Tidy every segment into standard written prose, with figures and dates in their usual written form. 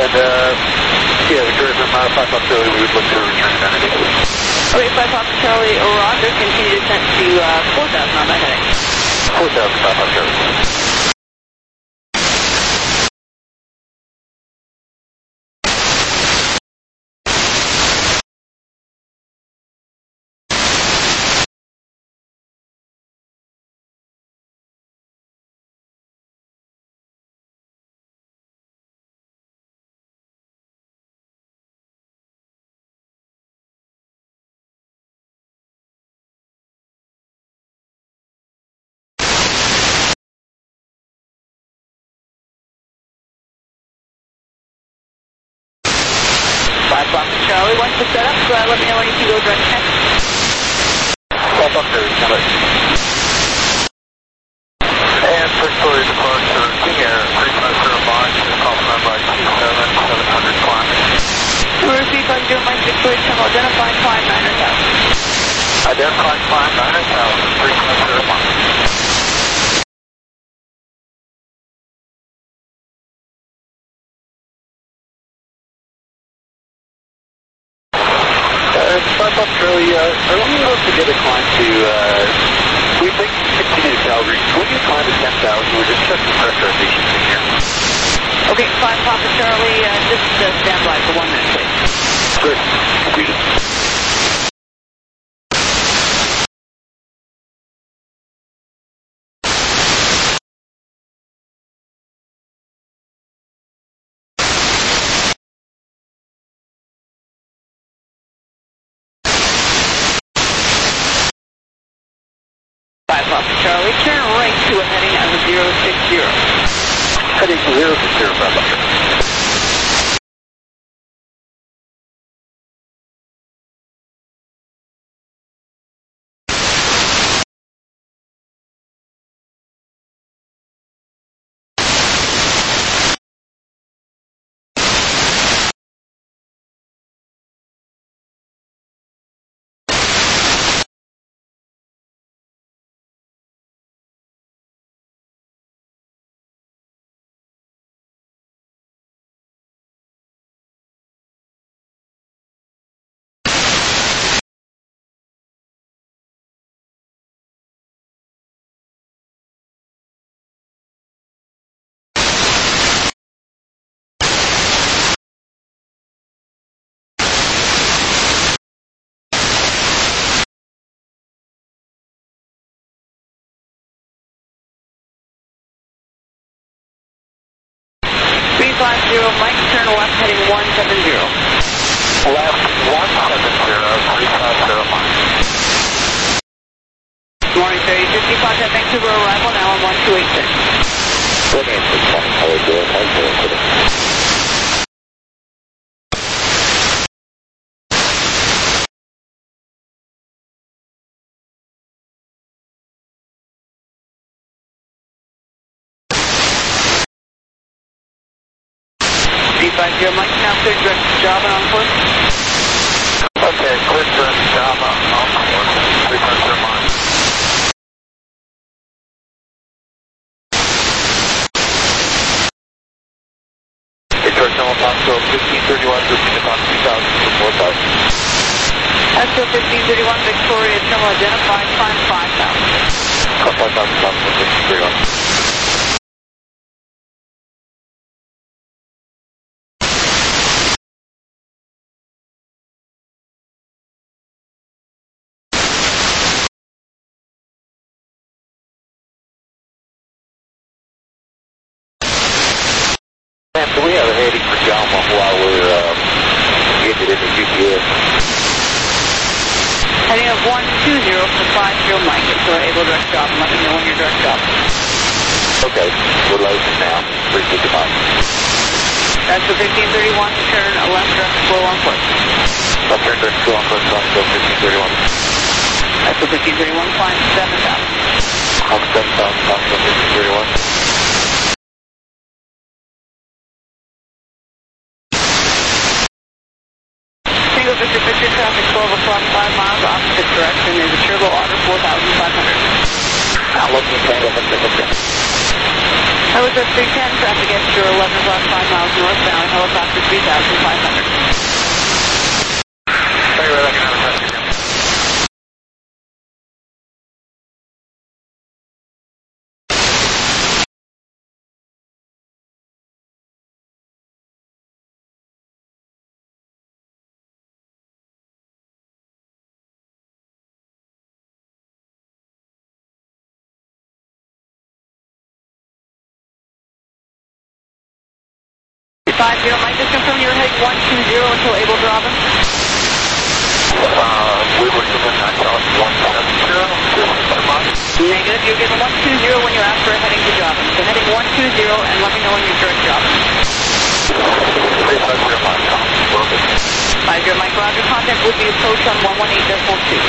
And, yeah, the curve from 5 Papa Charlie, we would look to return to Vanity. Okay, 5 Papa Charlie, Roger, continue descent to 4,000 on that heading. 4,000 Papa Charlie. Charlie, once the setup, let me know when you can go direct check. 5 Papa Charlie, stand by. And first story departure, King Air, 350 Mach, call number 27700 climb. Tour 350 Mike Victoria Terminal, identifying climb 900,000. Identifying climb 900,000, 350 Mach. 5 Papa Charlie, are we able to get a climb to, we think continue to Calgary. When you climb to 10,000, we're just checking pressurization in here. Okay, 5 Papa Charlie, just stand by for 1 minute, please. Good. Completed. Charlie, turn right to a heading of 060. Heading 060, 5 Papa. Mike, turn left, heading 170. Left 170, 350 Mach. Morning, 3050, contact Vancouver arrival now on 1286. Good answer, how are you doing? How are you doing today? C50 Mike, now clear direct to Java on course. Okay, clear direct to Java on course, 350 Mach. Detroit Terminal Pasco 1531, repeat upon 2000 to 4000. Pasco 1531, Victoria Terminal identified, climb 5000. Call 5000, Pasco 1531. So we have a heading for Jama while we're getting it in the GPS. Heading of 120 for 50 Mike, so we're able to direct job and let me know when you're direct job. Okay, we're loading now. 350 Mach. That's the 1531, turn left direct slow on course. Left turn direct slow on course, Pasco 1531. That's the 1531, climb 7000. Climb 7000, Pasco 1531. Victor Victor traffic 12 o'clock, 5 miles opposite direction is a Turbo Otter 4500. Looking Tango, Victor Victor. That was a 310, traffic extra 11 o'clock, 5 miles northbound, helicopter 3,500. Sorry, we're looking at a traffic jam. Mike, just confirm you're heading 120 until able to Robin. We were given that south 170. Negative, you're given 120 when you ask for a heading to Jobbin. So heading 120 and let me know when you're direct Jobbin. 350 Mike. 50 Mike, Roger, contact would be approach on 118.2.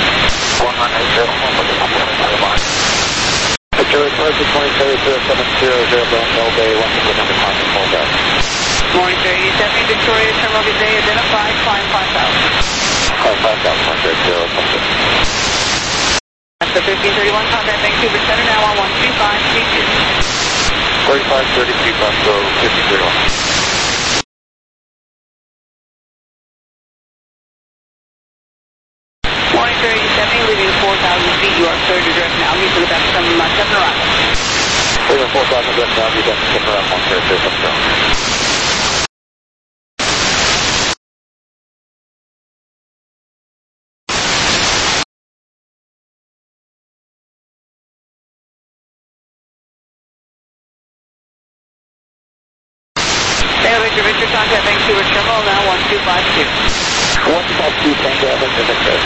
118.2. Victoria, Project 2030-070, Bell Bay, 1 number contact, hold up. Morning, sir. You sent me Victoria, Terminal Gazette, identified, climb 5,000. Climb 5,000, contact 0, something. That's the 1531, contact Vancouver Center now on 13532. 3532, Bravo, 5031. Morning, sir. You sent me leaving 4,000 feet. You are cleared to direct now. You to the best from 7 arrival. Leaving 4,000 direct now, you got to skip around 130, something. Richard, contact Vancouver Terminal now 1252. 1252, thank you, Victoria.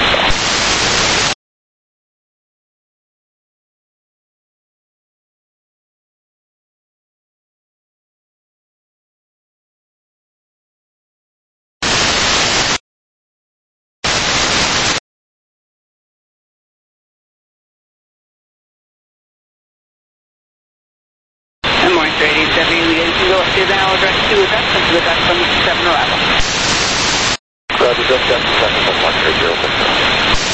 Good morning, sir. 870, we can go up to the now direct to the best from 7 arrival. Roger, just 7 seconds on 130,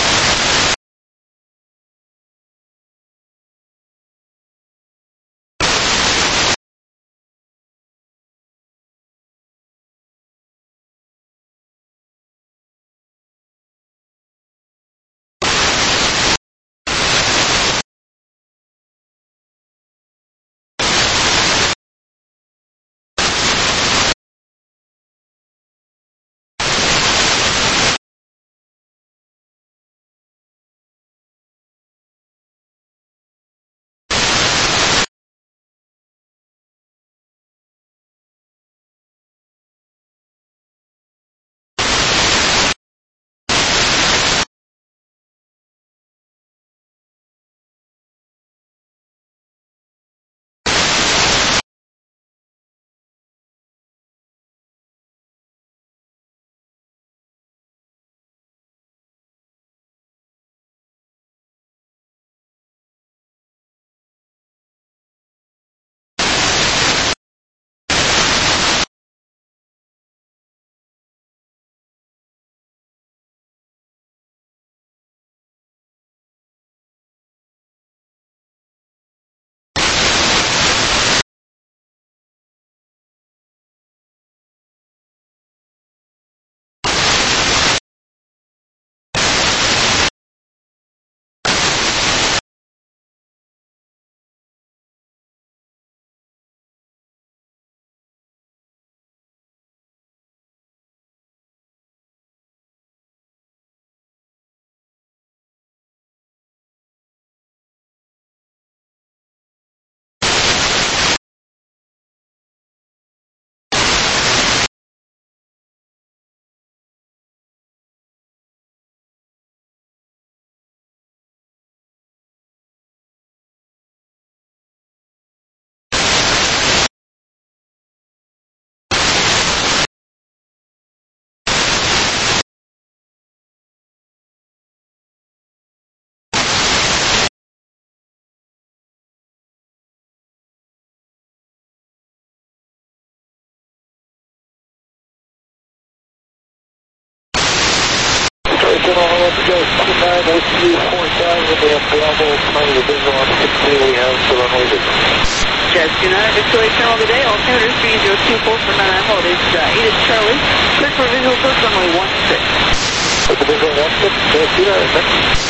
General, let's go 29, OCU 4000, Bravo, kind of the visual on 16 we have for runway visual. Jazz 29, Victoria Terminal today, altimeter 302 full for 99 holidays, 8 is Charlie, clear for visual approach runway 16. With the visual 16, Jazz 29, thanks.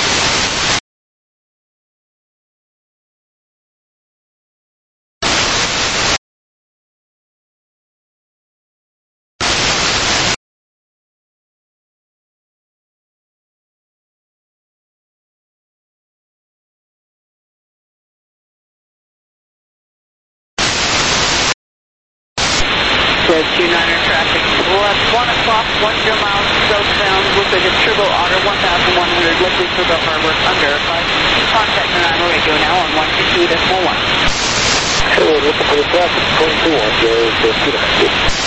Jazz 29er traffic, left 1 o'clock, 10 miles southbound with a Turbo Otter 1100 liquid for the harbor under 5. Contact the 9 radio now on 122.1. Hey, we're looking for the traffic, 22 on Jazz 29.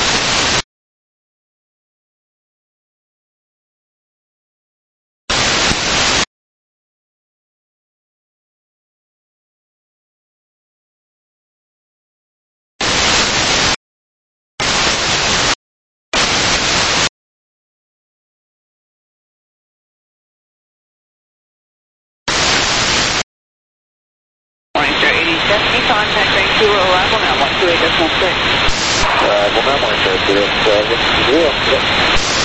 Morning, sir, 8070, contact Vancouver arrival now 128.6. Well, now my Jazz 0.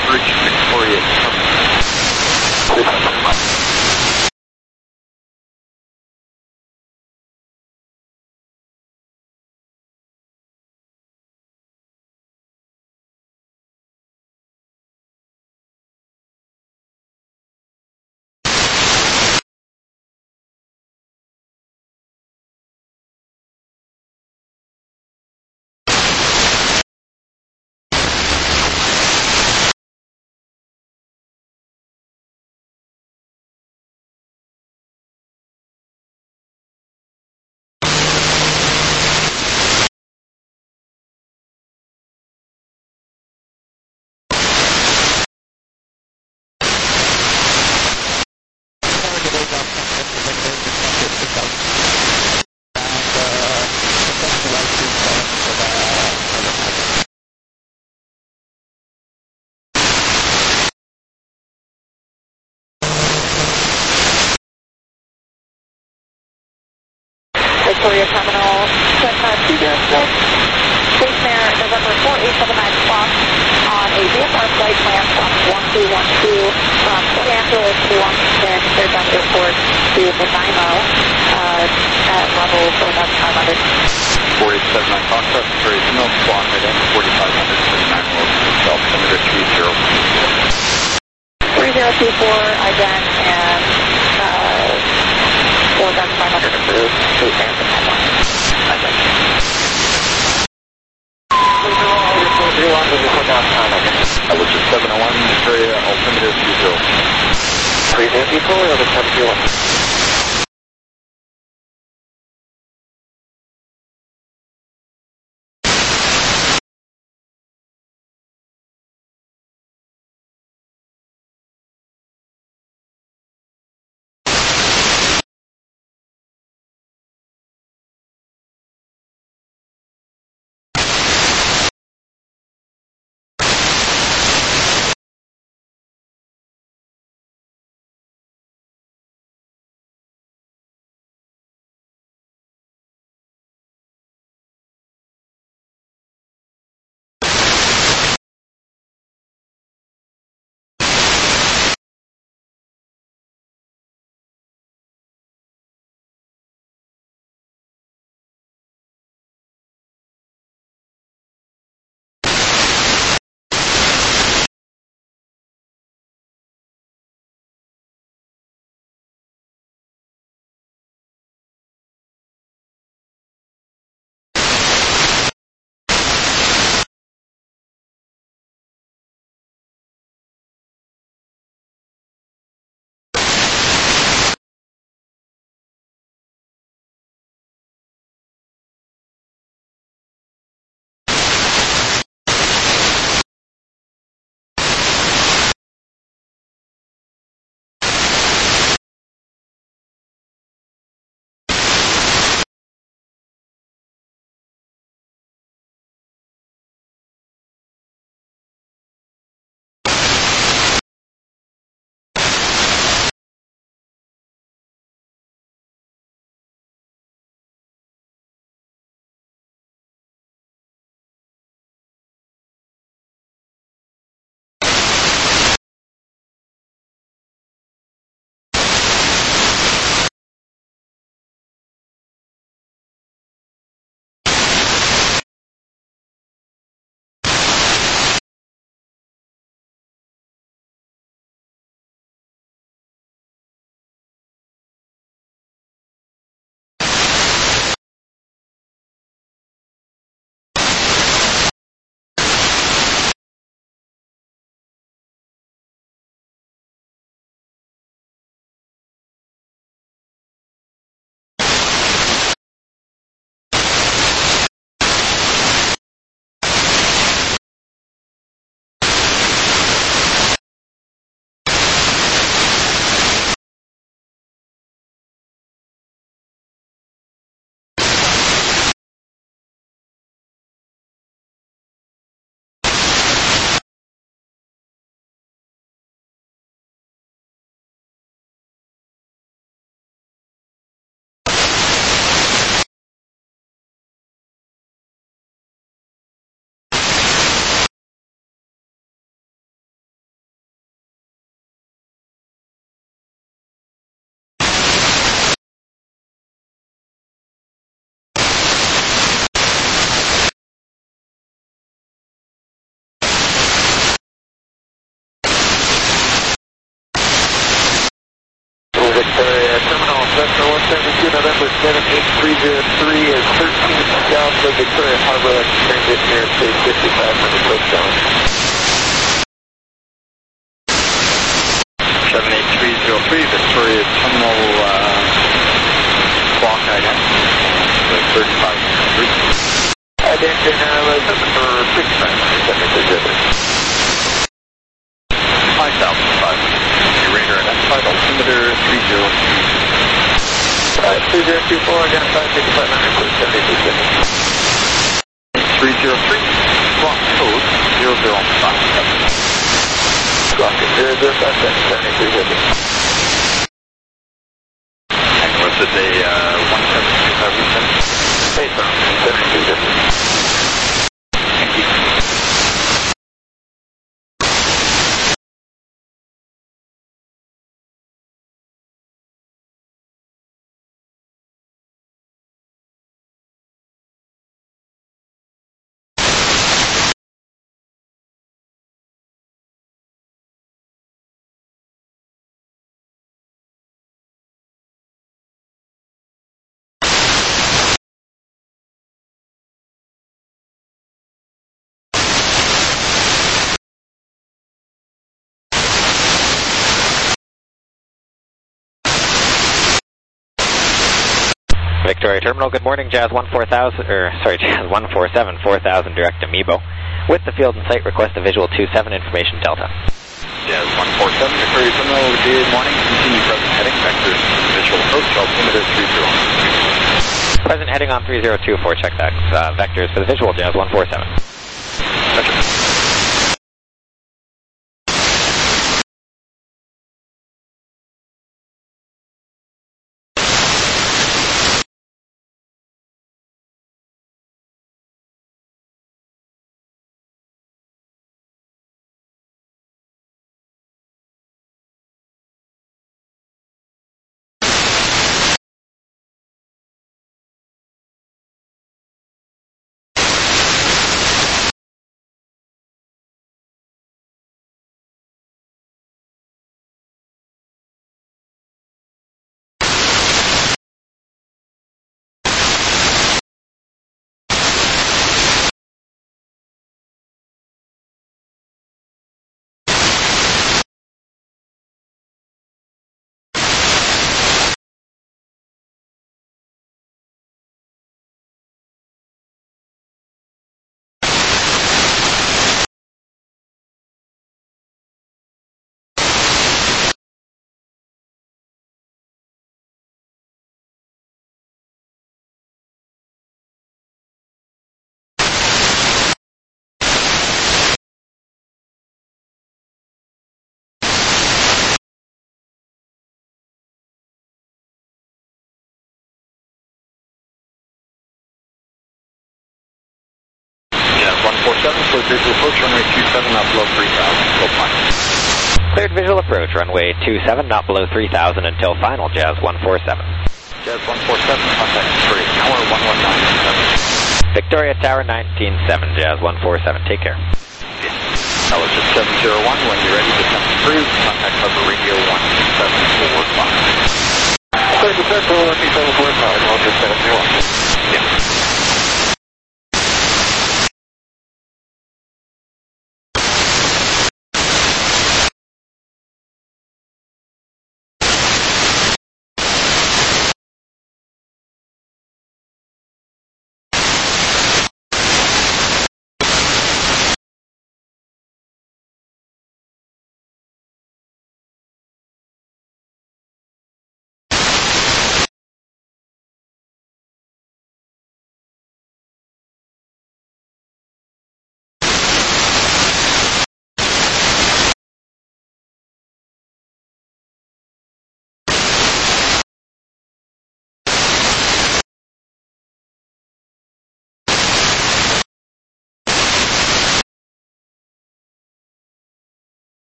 Bridge, Victoria. Victoria Terminal 206, stationary November 4879 clock on a VFR flight plan from 1212 from Los Angeles to Washington Fairground Airport to Nanaimo at level 4500. 4879 Foxtrot, Victoria Terminal, squawk heading 4500 for Nanaimo, altimeter 30. 3024, ident, and 4500 approved. Please answer my line. Which is 701, Victoria, altimeter 30. 3024, over 701. Victoria, Terminal Cessna 172, November 78303 is 13 south of Victoria Harbor, transit near stage 5500 close down. 78303, Victoria Terminal clock ident, 3500. Identity number 6500, 5,500. Radar identified, altimeter 303. 2024, identified 6500, close 72 seconds. 303, clock code 0057. Clock at 0057, 73 seconds. And was it a 172,000? Based on 72 seconds. Thank you. Victoria Terminal, good morning, Jazz 147, 4000, direct to Mebo. With the field and site, request a visual 27, information Delta. Jazz 147, Victoria Terminal, good morning, continue present heading, vectors, visual approach, altimeter 30. Present heading on 3024, check that. Vectors for the visual, Jazz 147. Gotcha. Jazz 147, cleared visual approach, runway 27, not below 3,000, full final. Cleared visual approach, runway 27, not below 3000 until final, Jazz 147. Jazz 147, contact Victoria Tower 119.7. Victoria Tower 19.7, Jazz 147, take care. That was just 701, when you're ready to come through, contact Harbor Radio 12745. Clear to Central 12745, I'll just set up your one. Yeah.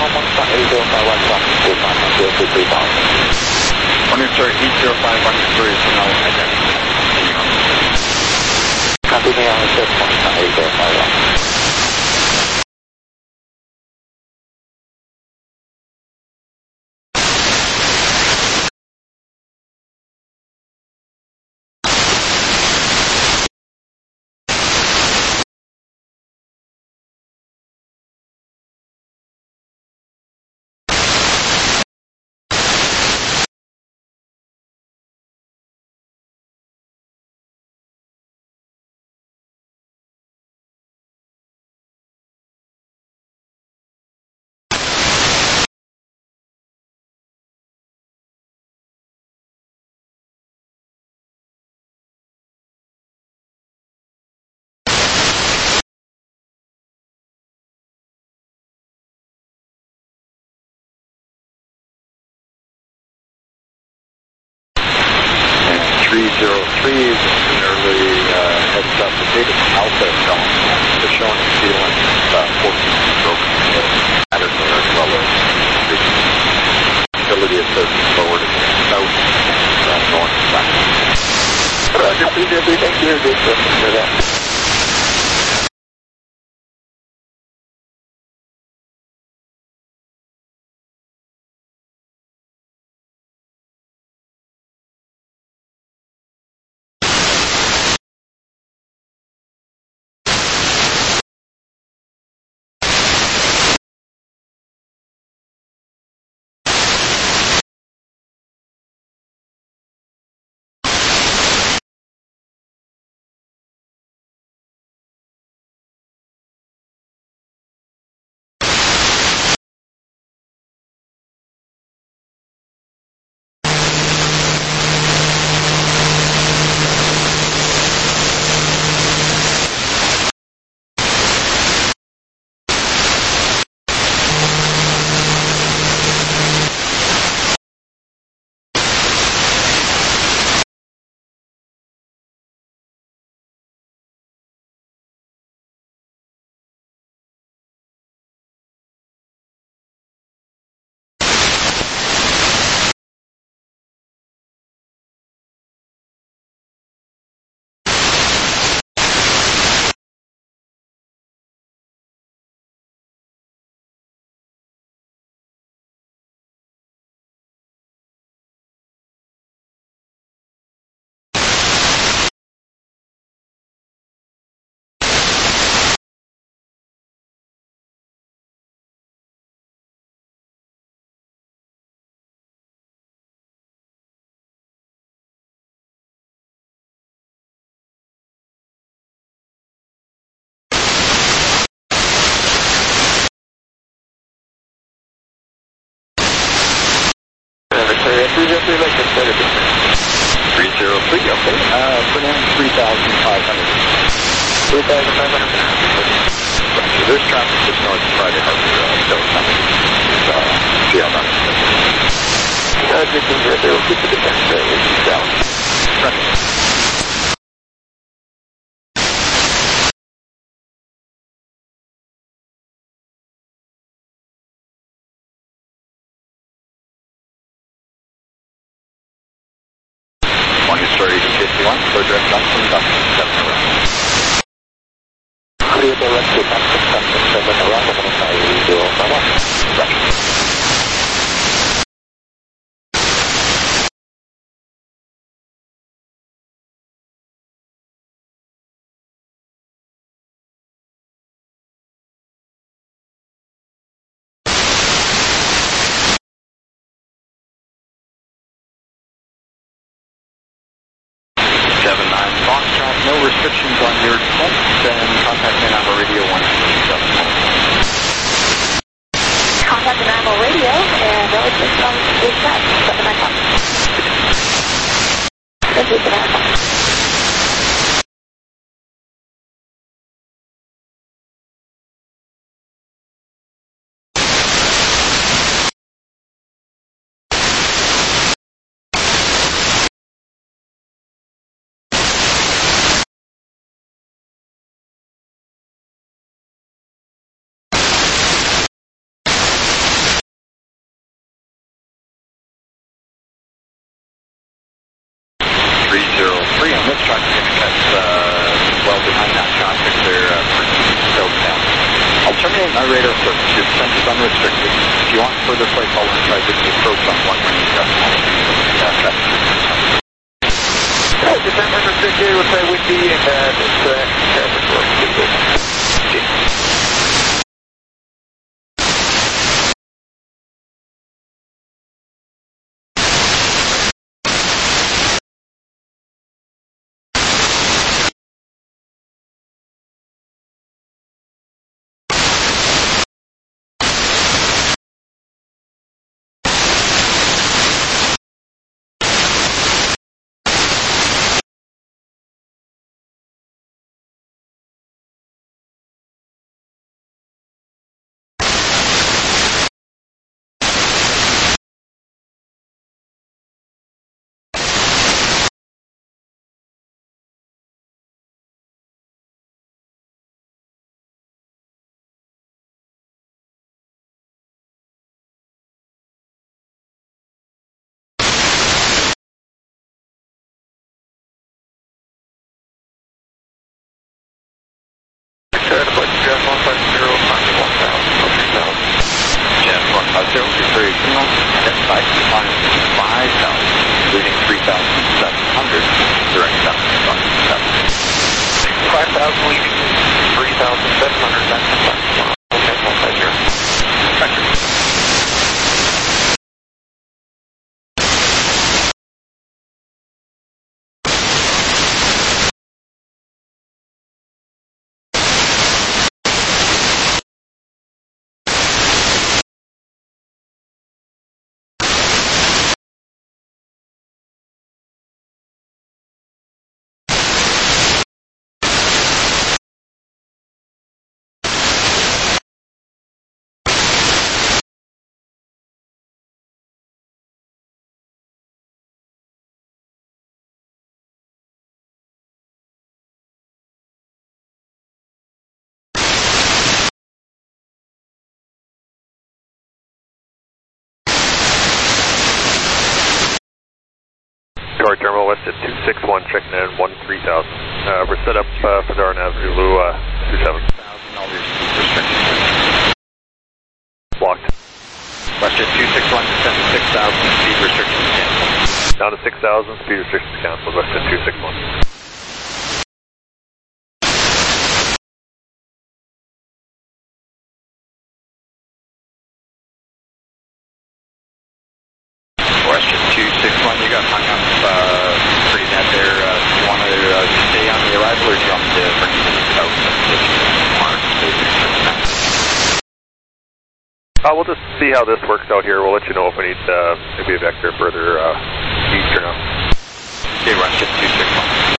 Copy me on the 6.8051. one further flight following visual approach on 1 range decimal. December 58 with that windy and correct traffic work. Jazz 150, Foxtrot 1000, Jazz 150, Victoria Signal, step by 5,000, leading 3,700, direct south to Fox 5,000 leading 3,700, that's the Foxtrot. Okay, 150. Vector. Correct terminal west at 261, checking in 13,000. We're set up for the RNAV Zulu 27. All your speed restrictions. Blocked. Western 261, descend to 6,000, speed restrictions canceled. Down to 6,000, speed restrictions canceled, Western 261. Western 261, you got hung up pretty net there. Do you want to stay on the arrival or do you want me to bring you to the south? We'll just see how this works out here. We'll let you know if we need maybe a vector further east or not. Okay, Western 261.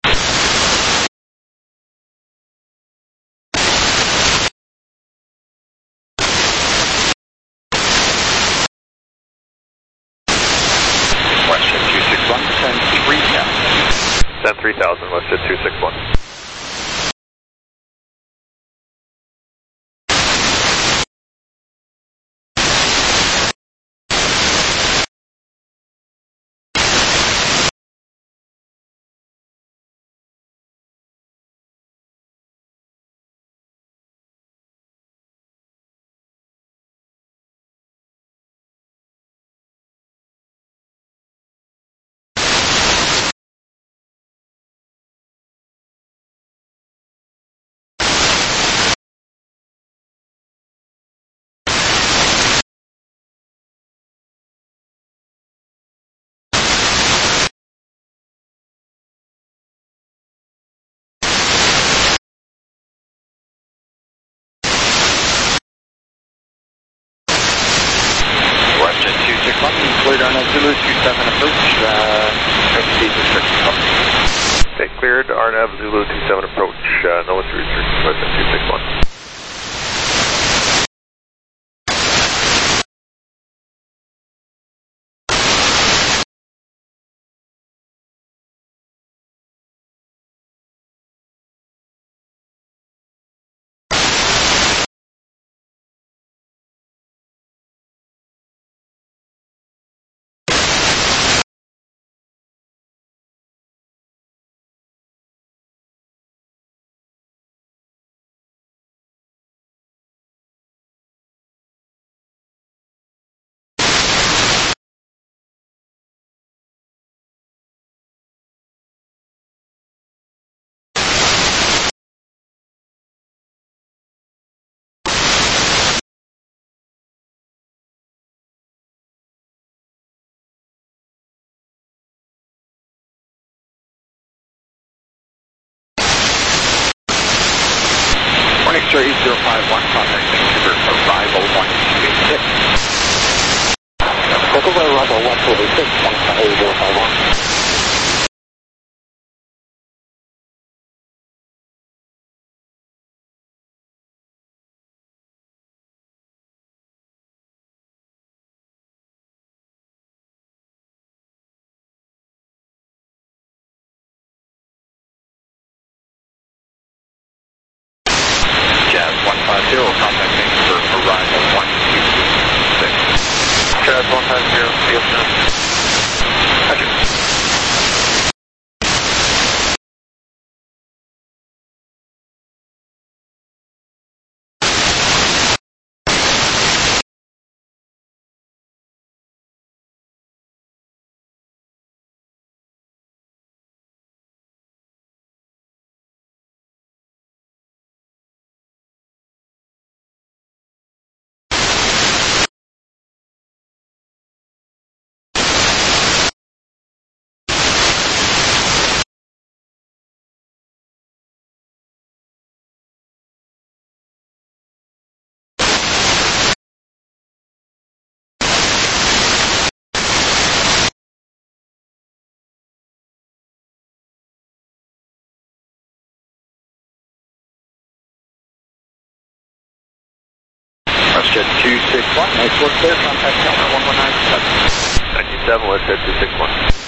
Western 261, descend 3,000. Send 3,000, Western 261. Cleared on Zulu 27 approach, speed restrictions. Okay, cleared RNAV Zulu 27 approach, no speed restrictions, Western 261. Cooper Rumble 146.8051. Jazz 150, contacting for arrival 126. Jazz 150, field sound. Roger. WestJet 261, nice work there, contact counter 1197. 97, WestJet 261.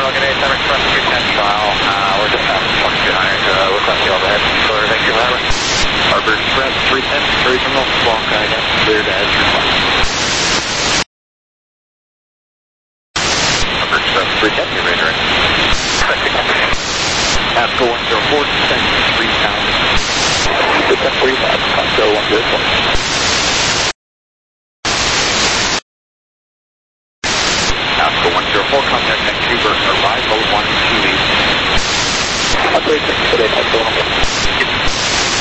Rogan 87 Express 310 trial. We're just passing 2200. Looks like the overhead. Clear, thank you, Harbor. Harbor Express 310, Missouri Terminal, Squawk Guidance, cleared as requested. Harbor Express 310, you're ready. ASCO 104, descend 3000. Descend 3000, ASCO 104. ASCO 104, contact Vancouver, arrival 128. Operation today, ASCO 104.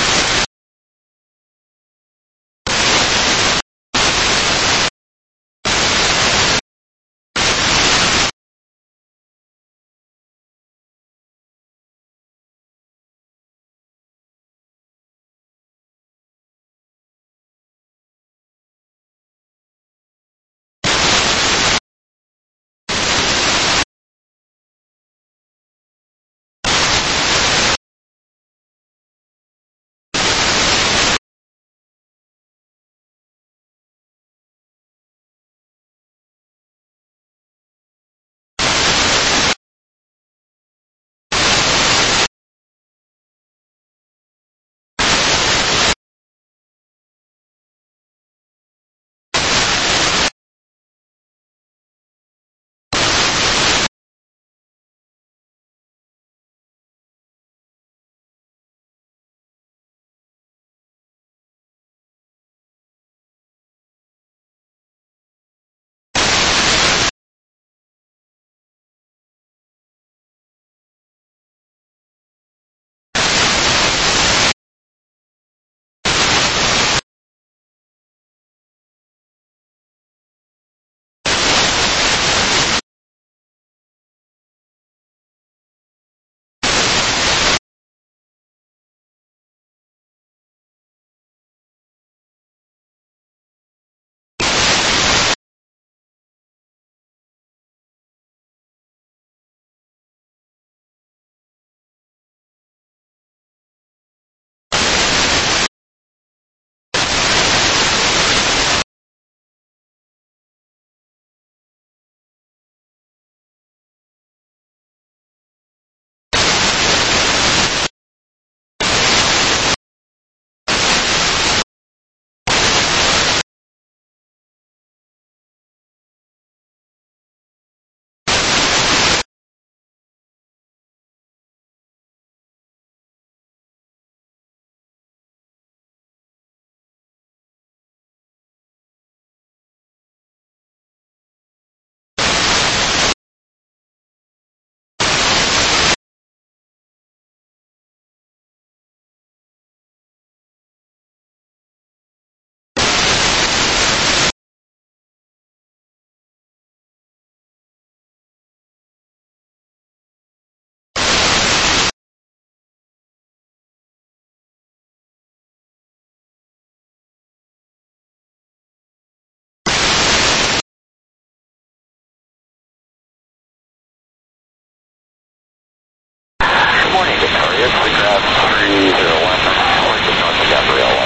Good morning, Victoria. Grab 301, north of Gabriella.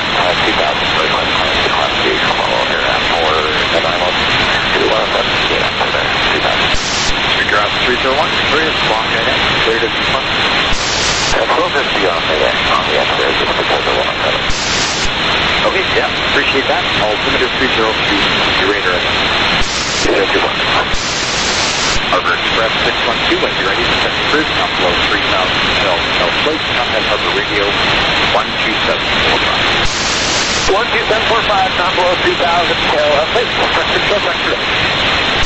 2000 very much classification level here at 4 and I'm on 217 after there. 2000. Grab 301, Victoria, Squawk Guidance, cleared as front. Progress beyond the X-ray just because of 107. Okay, yeah, appreciate that. Altimeter 302, your radar. 251. Harbor Express 612, when you're ready to set the cruise, not below 3,000 L plate, contact Harbor Radio 12745. 12745, not below 3,000 L plate.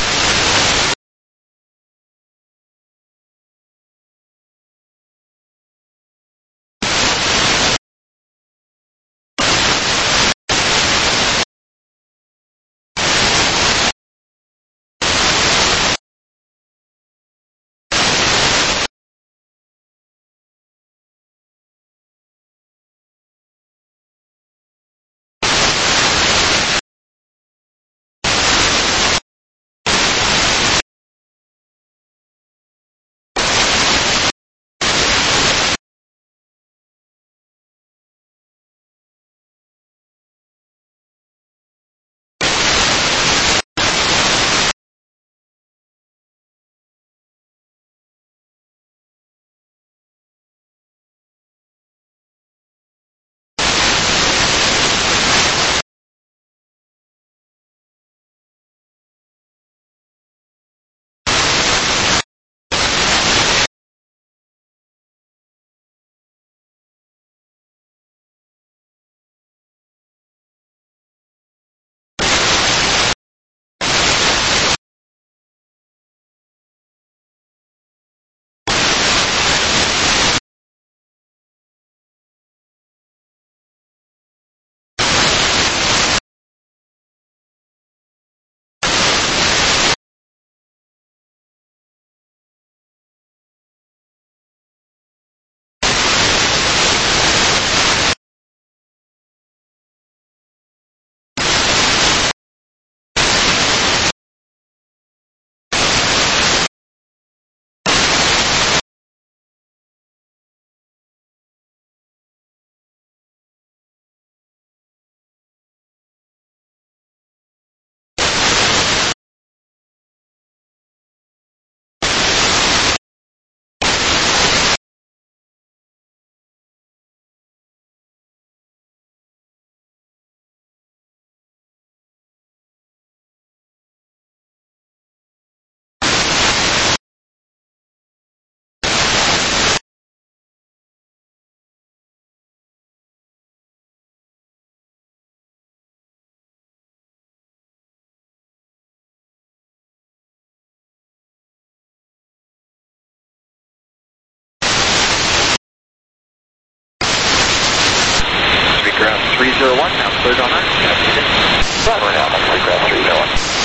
301, now cleared on our. We're now on aircraft 301.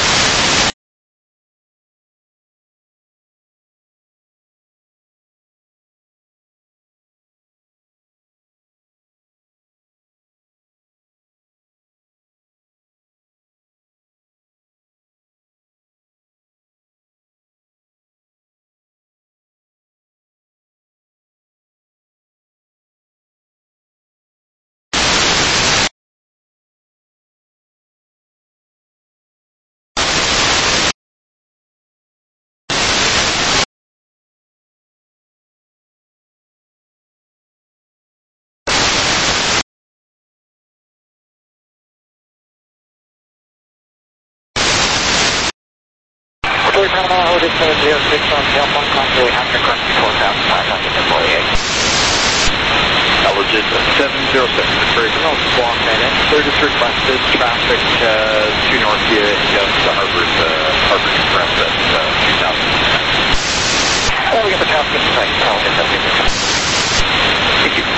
Clear Panama, hold it 706 on tail 1, constantly after crest 4,548. Legit 706, Victoria Terminal, squawk man. Clear just requested traffic to north via to Harbor's Express at 2,000. We got the task in sight. I'll hit that thing. Thank you.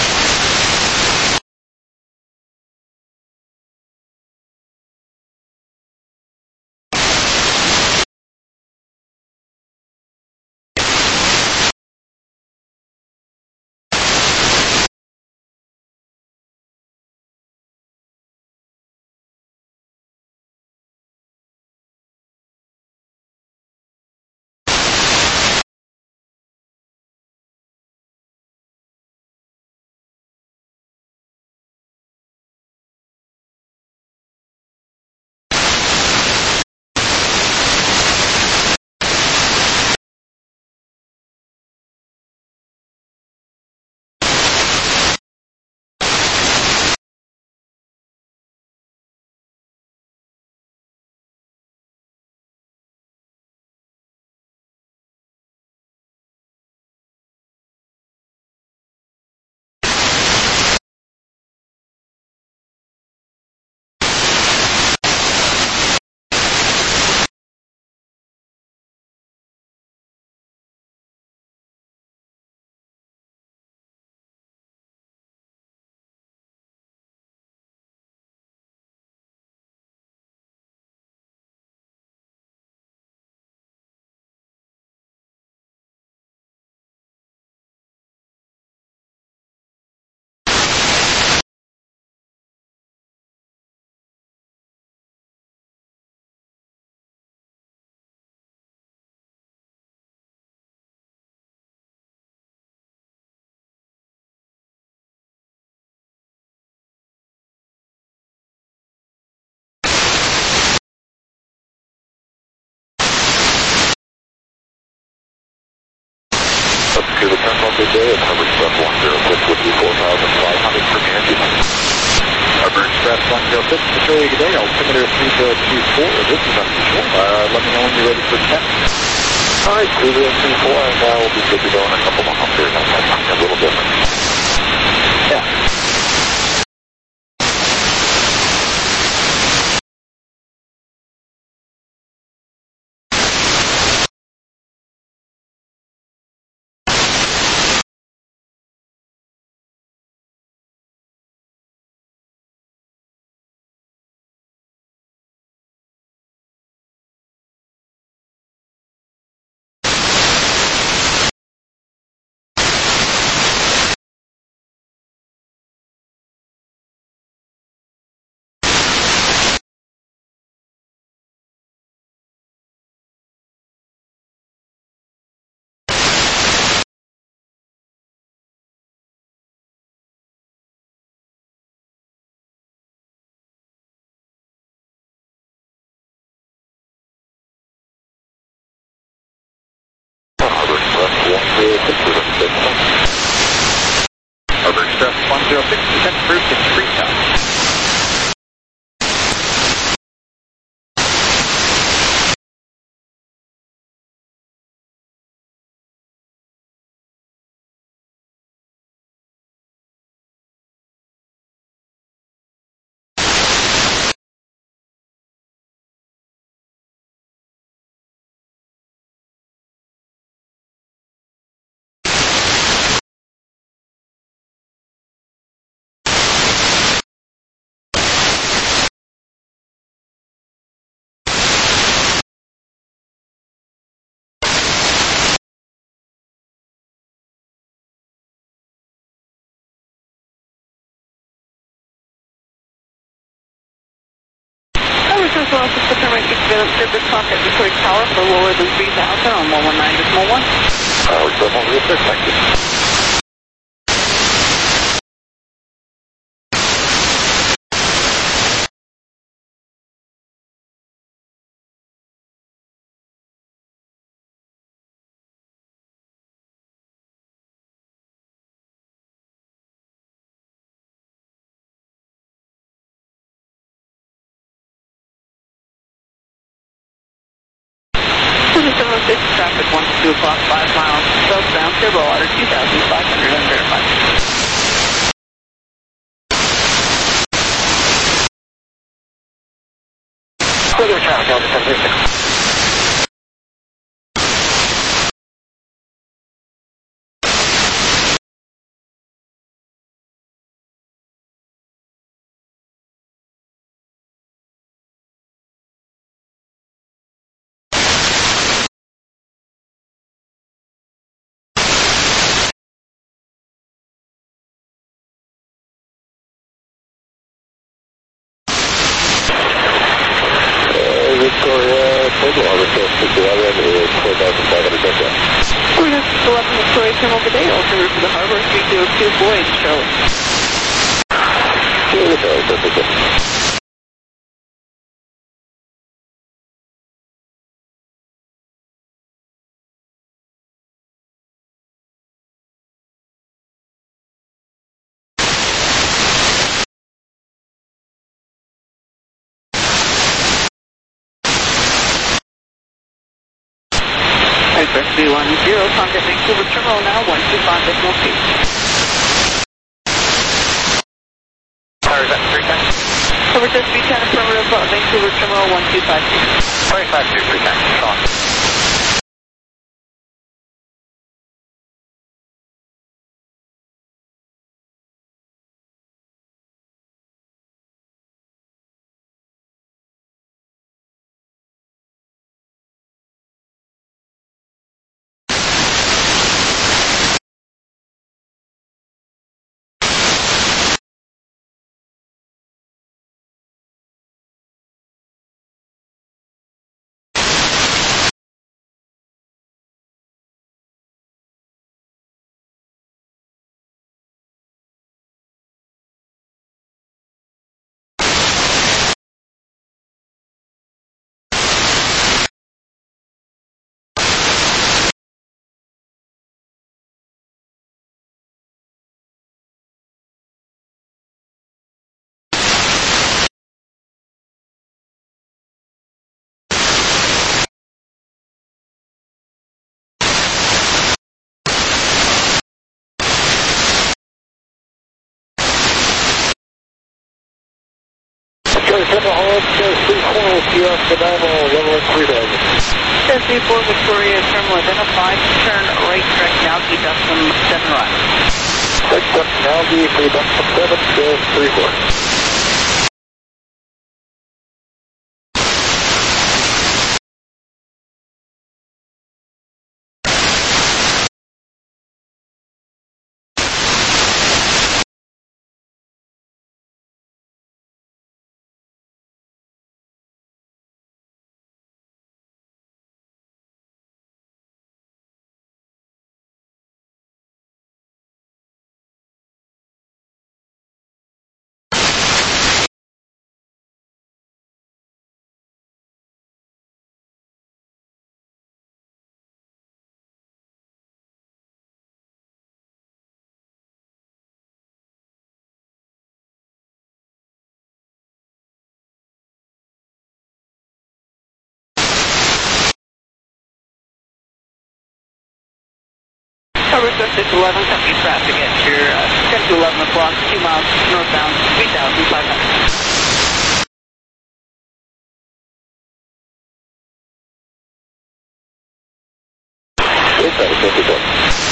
To the terminal today at Harbor Express 106 with you 4,500 for Kansas. Harbor Express 106, Victoria, good day. Altimeter 3024. This is unusual. Let me know when you're ready for 10. Alright, 3024, and we'll be good to go in a couple more here. That's a little different. Yeah. Central Office September East Village Service contact Victoria Tower for lower than 3,000 on 119.1. We're still on the sir, thank you. Traffic 1 to 2 o'clock, 5 miles southbound, turbo water 2,500 unverified. Further traffic, Delta 1036. Victoria, total water source to the other end is 4,500 Delta. We're going to 11 Victoria Terminal today, alternative to the harbor, 302 Floyd, Charlotte. See you later, perfect. Express 310, contact Vancouver Terminal now, 125.2. Sorry, is that 310? Over to 310, affirmative, Vancouver Terminal 1252. 25 to 310, Sean. Central Hall, 3-4 with you off the Dynamo, level 3,000. 1034 Victoria Terminal identified, turn right, correct now, keep up from 7 right. Next up, now be 3 7, 34. Request 11, company traffic at your 10 to 11 o'clock, 2 miles northbound, 3,500.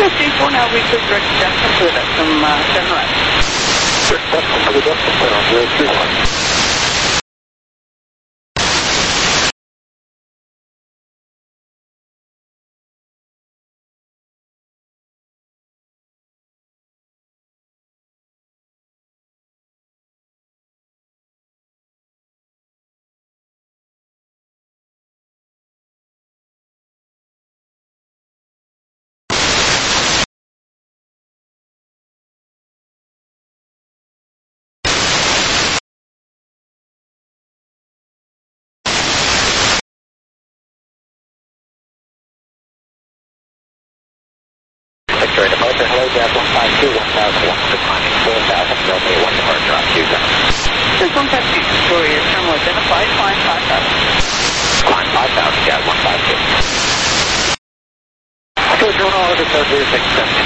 C4 now, we could direct Jackson to the some 7 right. Direct Jackson to the Dustin Center on 031. Victoria departure, hello, Jazz 152, 1001, declining 4000, Delta 1 departure on 2000. This 152, Victoria, terminal identified, climb 5000. Climb 5000, Jazz 152. Okay, drone all over 706,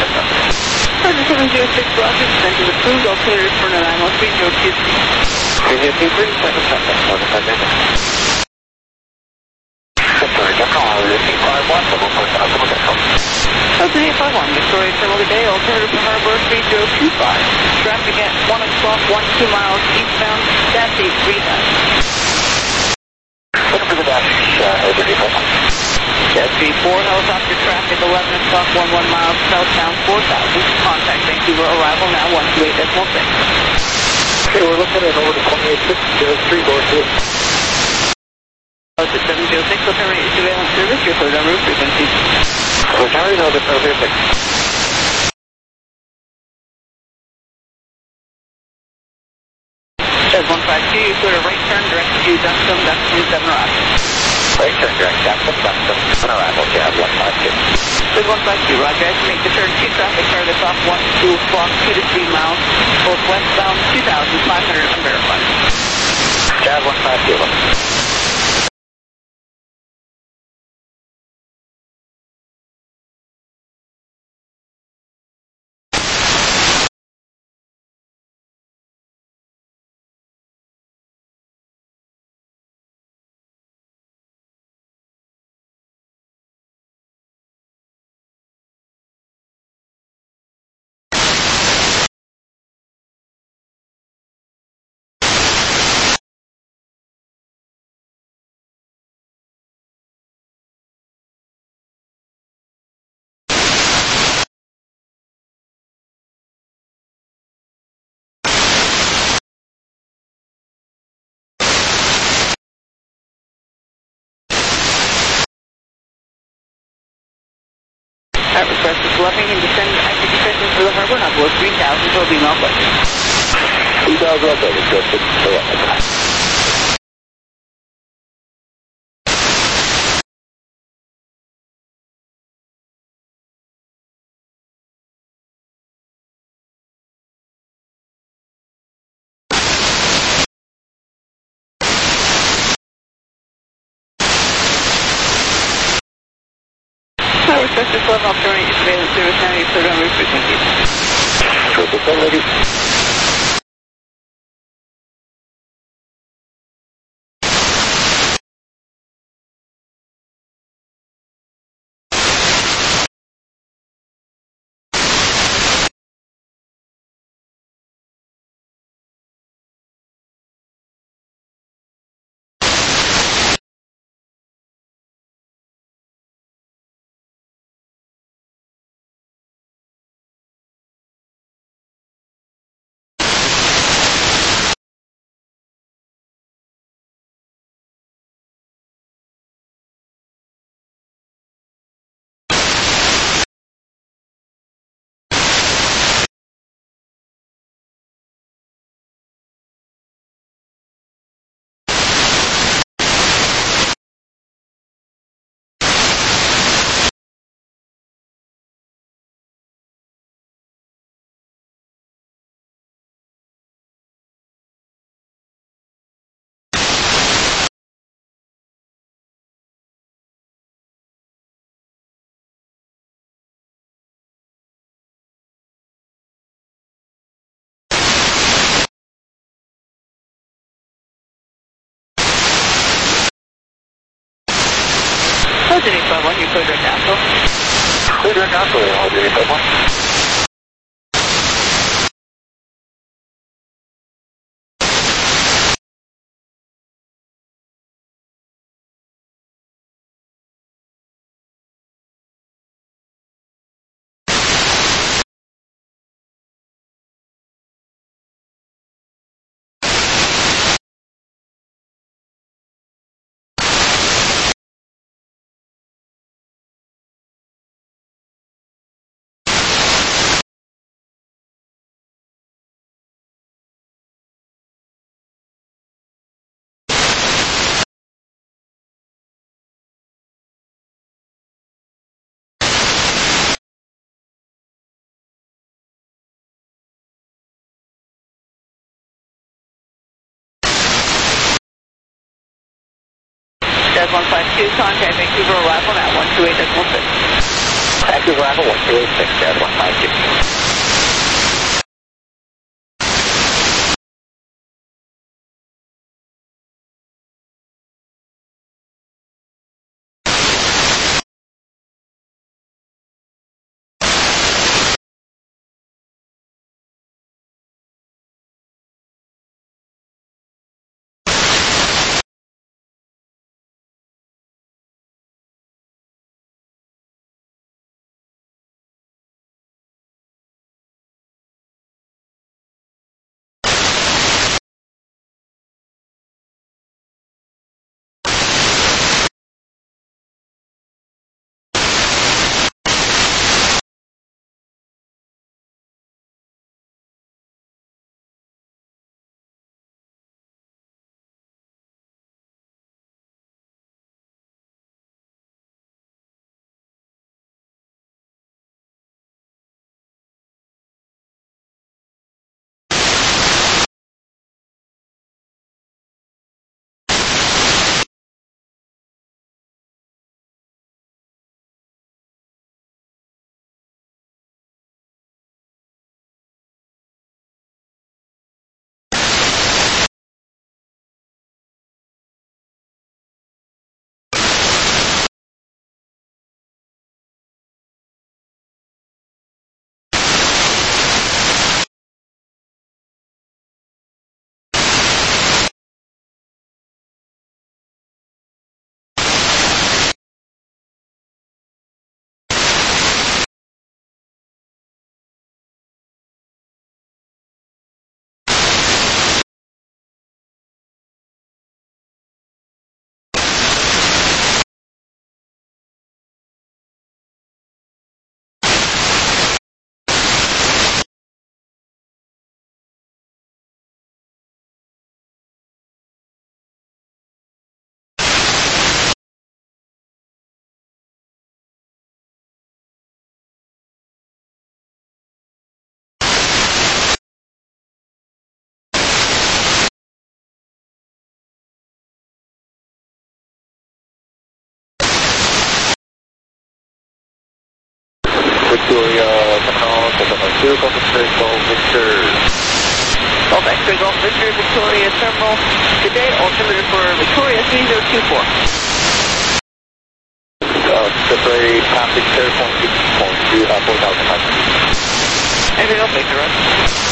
706, Roger, descent is approved, altimeter for an IMO 3023. 353, 7 minutes. Victoria, General, RC51, level 4000, Echo. Delta 851, Victoria, terminal today, altimeter for Harbor 3025. Traffic at 1 o'clock, 12 miles eastbound, dash 83000. Looking for the dash, over default. Jet 34, helicopter traffic, 11 o'clock, 11 miles southbound, 4000. Contact Vancouver, arrival now, 128.6. Okay, we're looking at over to 286, 03, door 2. Delta 706, will terminate your surveillance service, your third en route frequency. We're carrying over 706. Jazz 152, you clear a right turn direct to Dunston, Dunston 7 arrival. Right turn, direct Jackson, Dunston, on arrival, Jazz 152. Jazz 152, Roger, estimate the turn 2 traffic target off 1 to 2 o'clock, 2 to 3 miles, both westbound, 2,500 unverified. Jazz 152. That request is Fluffing and descend active defenses for the harbor, not below 3,000, will be malfunction. 3,000 up there, let's go. That request is Fluffing, I'll terminate your surveillance service now, your third en route frequency. Triple 10, lady. Delta 851, you clear direct Nashville. Clear direct outgoing, all duty, Flight 1. Jazz 152, contact Vancouver arrival at 128.6. Vancouver arrival 1286, Jazz 152. Victoria, Macau, Golf X-ray Golf Victor. Golf X-ray Golf Victor, Victoria Terminal. Good day, altimeter for Victoria 3024. Separate traffic, Terraform 6.2, 4,500. Anything else, Victor, right?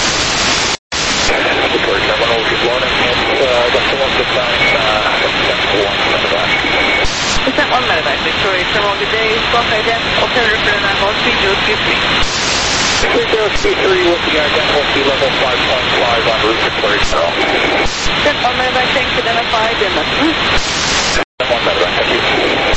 Victoria Terminal, good morning. Got someone to sign, 1 medevac. Percent 1 medevac, Victoria Terminal. Good day, Golf Ident, altimeter for 9 3023 with the identical sea level 5.5 on route Victoria Terminal. Percent 1 medevac, thanks, identified in the route. 1 medevac, thank you.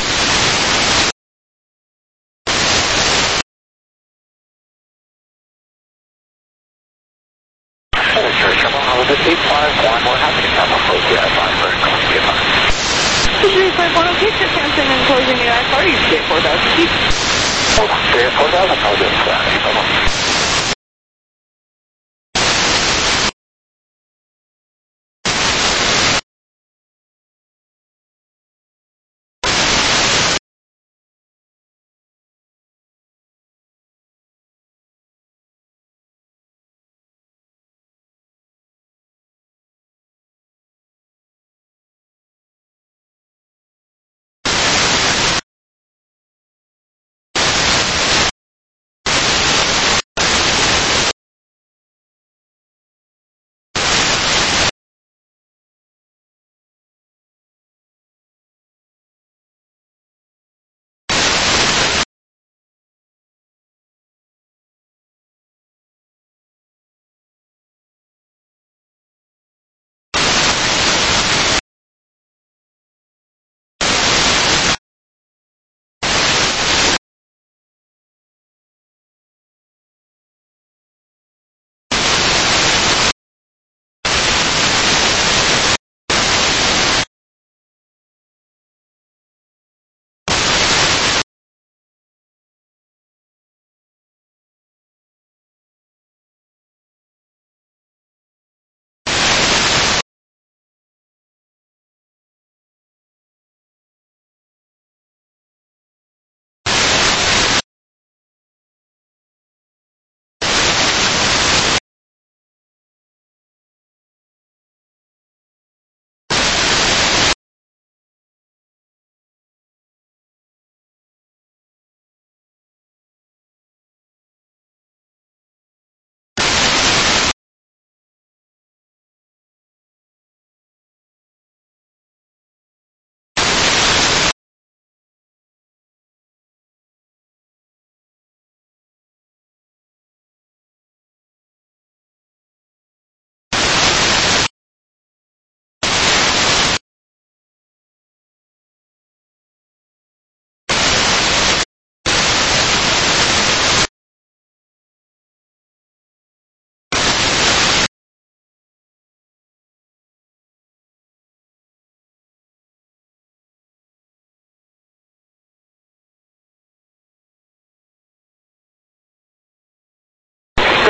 Victoria Terminal, how was it? 851, we're happy to come up close to the I-5 for Columbia 5. Victoria Flight 1, okay, just canceling and closing the I-5, you stay at 4,000 feet. Hold on, stay at 4,000, I'll do it for that. Hold on.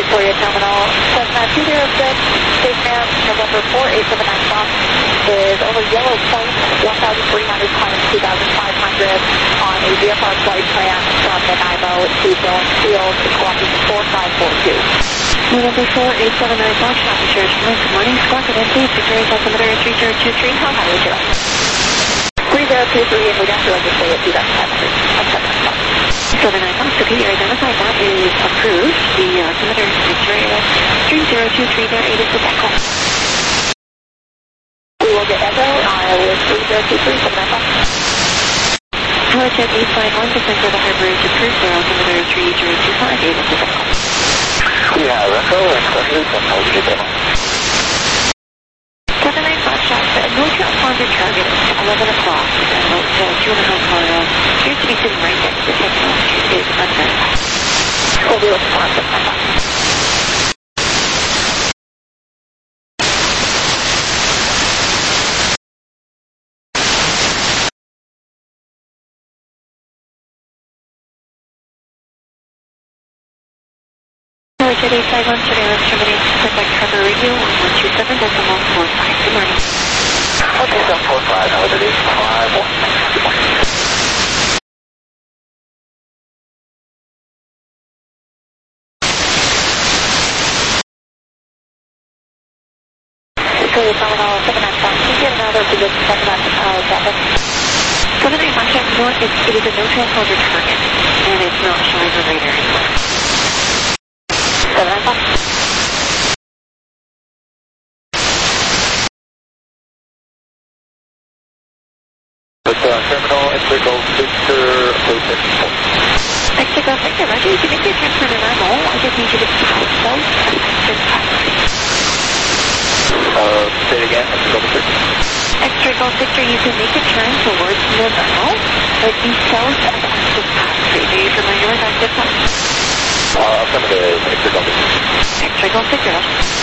Victoria Terminal 79206, Spaceman November 4879 Fox is over Yellow Point, 1,300 climbs 2,500 on a VFR flight plan from Nanaimo to Dillon Field, clocking 4542. November 4879 Fox, traffic shares from good morning, squawk at NC, Victoria altimeter 3023, how high would you like? 3023 and we're down to register at 2,500. That's 79 Fox, okay, you're identified, that is approved. The altimeter is Victoria 3023, there, 8 is the echo. We will get echo with 3023, 79 Fox. Holojet 851, descend for the harbor is approved, their altimeter is 3025, 8 is the echo. We have echo and specialty from Holojet demo. 79 Fox, no transponder target at 11 o'clock, about 2.5 miles. Appears to be sitting right next to the technology, is unverified. We'll be looking for 79 Fox. Holojet 851, surveillance terminates, contact harbor radio 1127.45. Good morning. Okay, 745, Holojet 851. Good morning. Victoria Terminal 79 Fox, you get another position second on traffic. 79 Fox, it is a no transponder target, and it's not showing the radar anymore. 79 Fox. Terminal, X-ray Gold Victor, approach X-port. X-ray Gold Victor, Roger, you can make your transfer to normal. I just need you to pass those effective pathways. Say it again, X-ray Gold Victor. X-ray Gold Victor, you can make a turn towards normal, but be south of active pathway. Are you familiar with active pathway? Some of the X-ray Gold Victor. X-ray Gold Victor, Roger.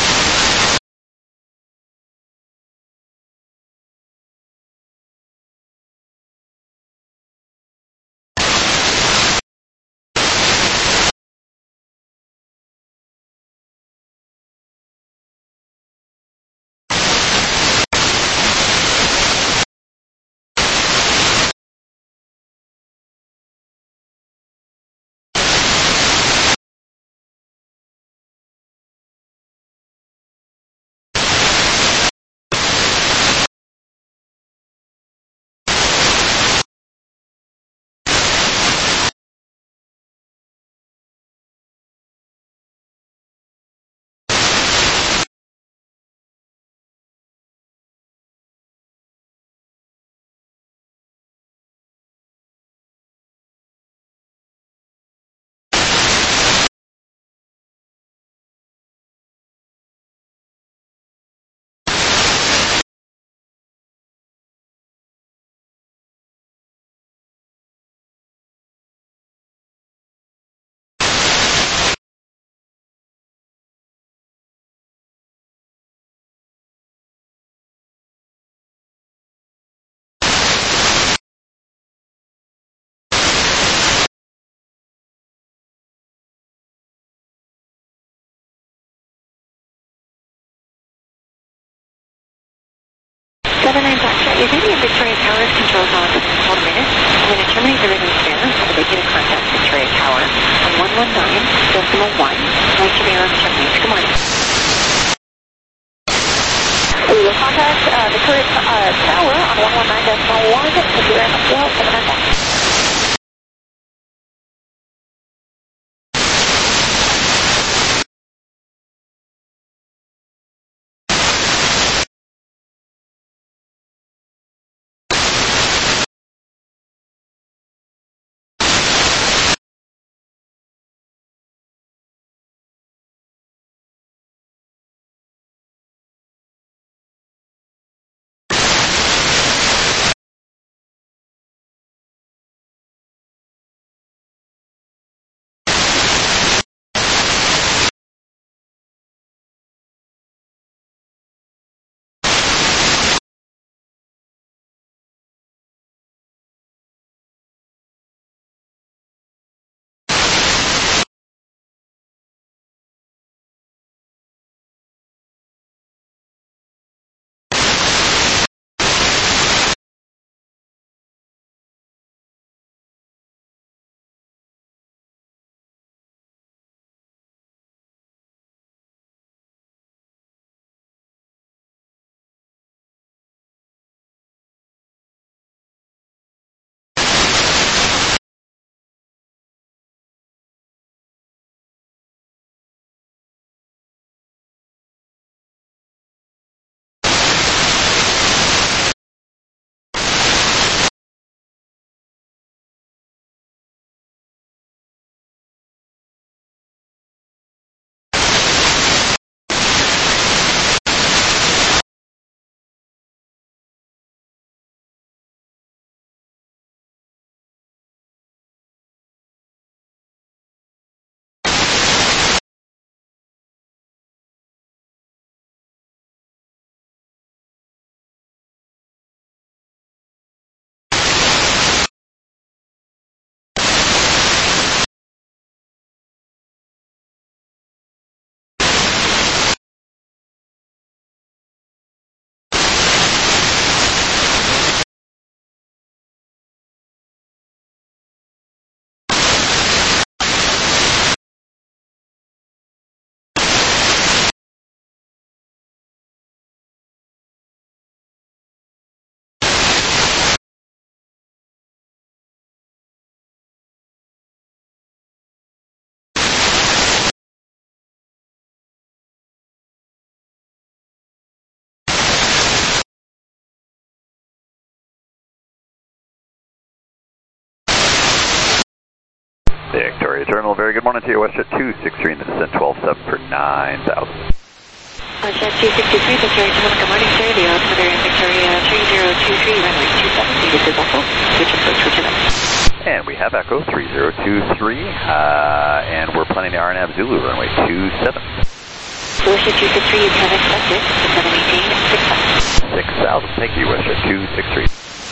Victoria Terminal, very good morning to you. WestJet 263 in the descent 12.7 for 9,000. WestJet 263, Victoria Terminal, good morning, sir. The altimeter in Victoria 3023, runway 27. This is Echo. Switch approach, switch it up. And we have Echo 3023, and we're planning the RNAV Zulu, runway 27. WestJet 263, you can expect it. Descend and maintain 6,000. 6,000, thank you, WestJet 263.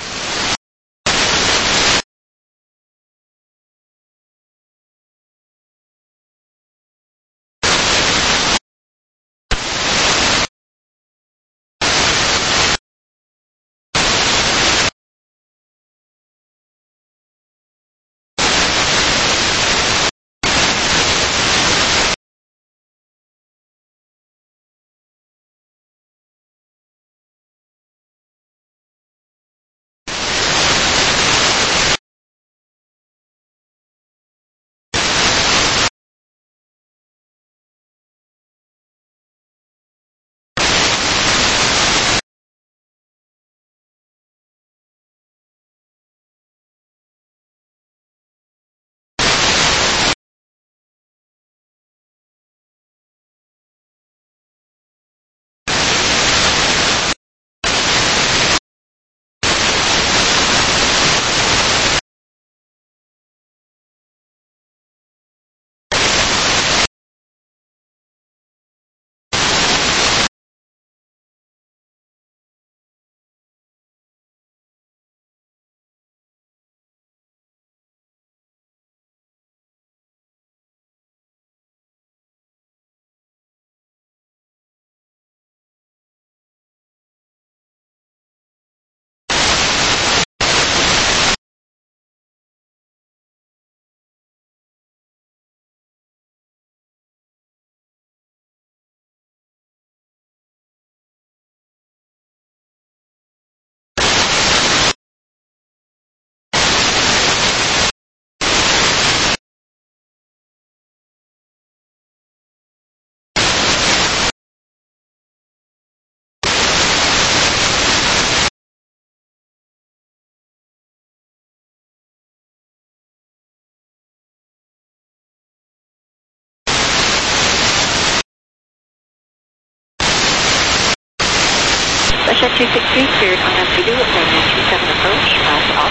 WestJet 263, cleared on Zulu, runway 27 approach, off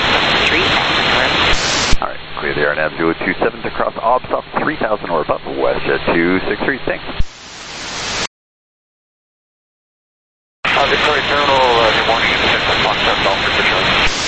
3,000. All right, clear the RNAV Zulu 27 to cross OBS off 3,000 or above, WestJet 263, thanks. Victoria Terminal, good morning, it's 6 o'clock, that's all for Detroit.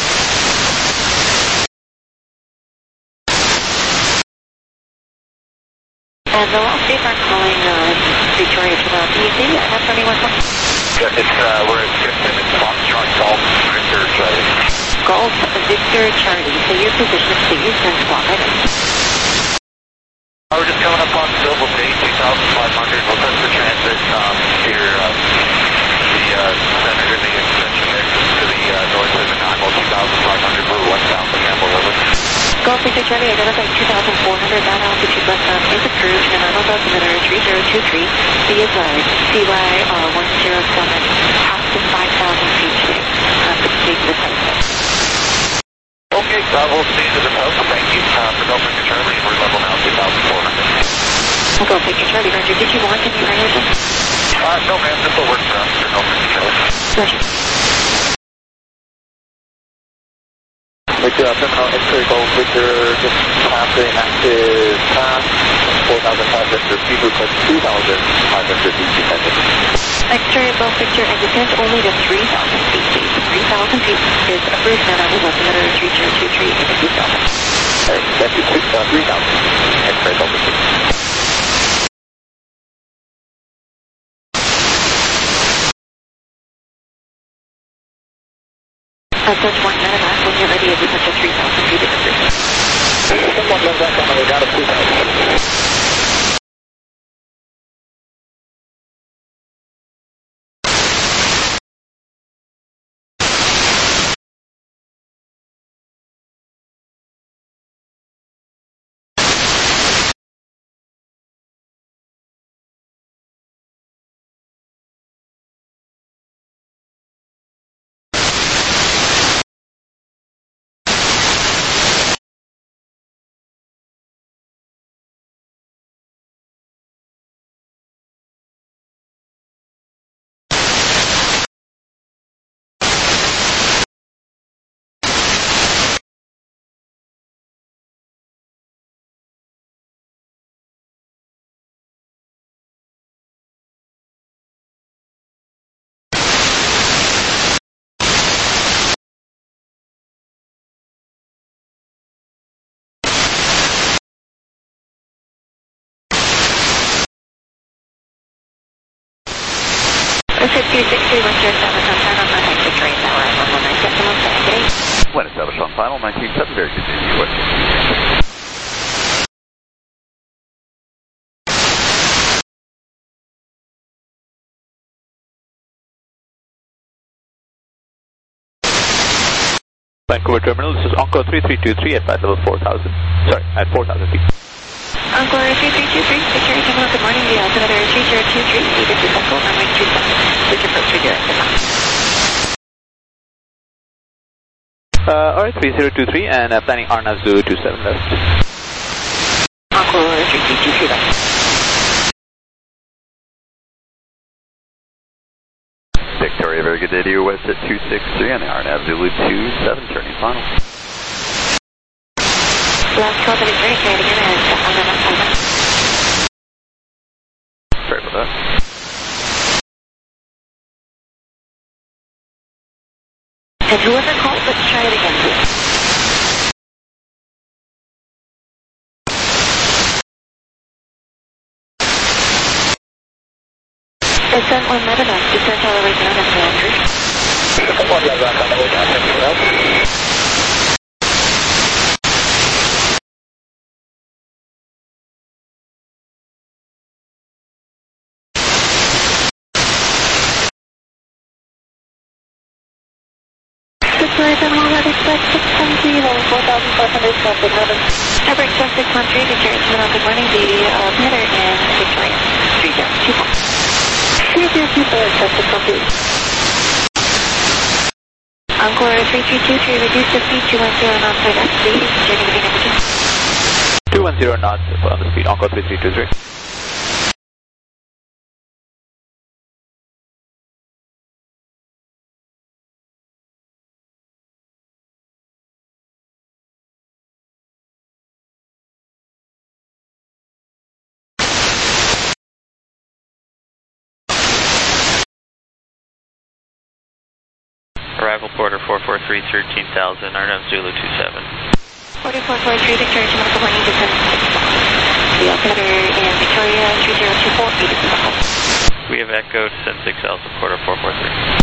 And the last date I'm calling Victoria Terminal, can you see me? I have 21 It's, we're at Houston, it's Foxtrot Golf, Victor Charlie. Golf Victor Charlie, so your position please and squad item. We're just coming up on Silver Bay, 2,500, we'll touch the transit here, the center of the extension there, to the north of the Nanaimo, 2,500, we're westbound from Campbell River. Golf Victor Charlie, identify 2,400, that altitude westbound is approved, and Nanaimo altimeter 3023, be advised, CY 107, half to 5,000 feet today, complete the sunset. Okay, we'll stay to the south, thank you, for Golf Victor Charlie, we're level now 2,400. Golf Victor Charlie, Roger, did you want any higher? No ma'am, this will work for us for Golf Victor Charlie. Roger. Victor, X-ray Golf Victor, just passing active pass, 4,500 feet, request 2,500 feet descending. X-ray Golf Victor and descent only to 3,000 feet, please. 3,000 feet is approved, and I will altimeter 3023 into 2,000. Alright, that's 3,000, X-ray Golf Victor. Search 1 medevac, when you're ready, it's such a 3,000 feet is approved. Someone medevac on the way down to 2,000. Westjet 263, Westjet 7 on final, contact Victoria Tower, 119, decimal 7. When established on final, 19.7, very good day to you, Westjet. Vancouver Terminal, this is Encore 3323 at flight level 4,000. Sorry, at 4,000 feet. Encore 3323, Victoria Terminal, good morning. The altimeter is 3023, this is Echo, runway 27. Please approach redirect Alright, 3023 and planning RNAV Zulu 27 left. Encore 3323, left. Victoria, very good day to you, Westjet 263 on the RNAV Zulu 27, turning final. Last call to Victoria, carried again as RNAV final. Sorry about that. And whoever called, let's try it again, please. Descent 1 Lebanon, descent elevation on Andrew. Victoria Terminal, Red Express 613, 4,500 south of Lebanon. Ever Express 613, Victoria Terminal, good morning. The header in Victoria, 3024. 3024, Express 613. Encore 3323, reduce the speed 210 knots at F speed, journey to be number 2. 210 knots on the speed, Encore 3323. Arrival Porter 443, 13,000, RNAV Zulu 27. 4443, Victoria Terminal, good morning, descent 6 knots. The altimeter in Victoria, 3024, feet is south. We have Echo, descent 6 Alpha, Porter 443.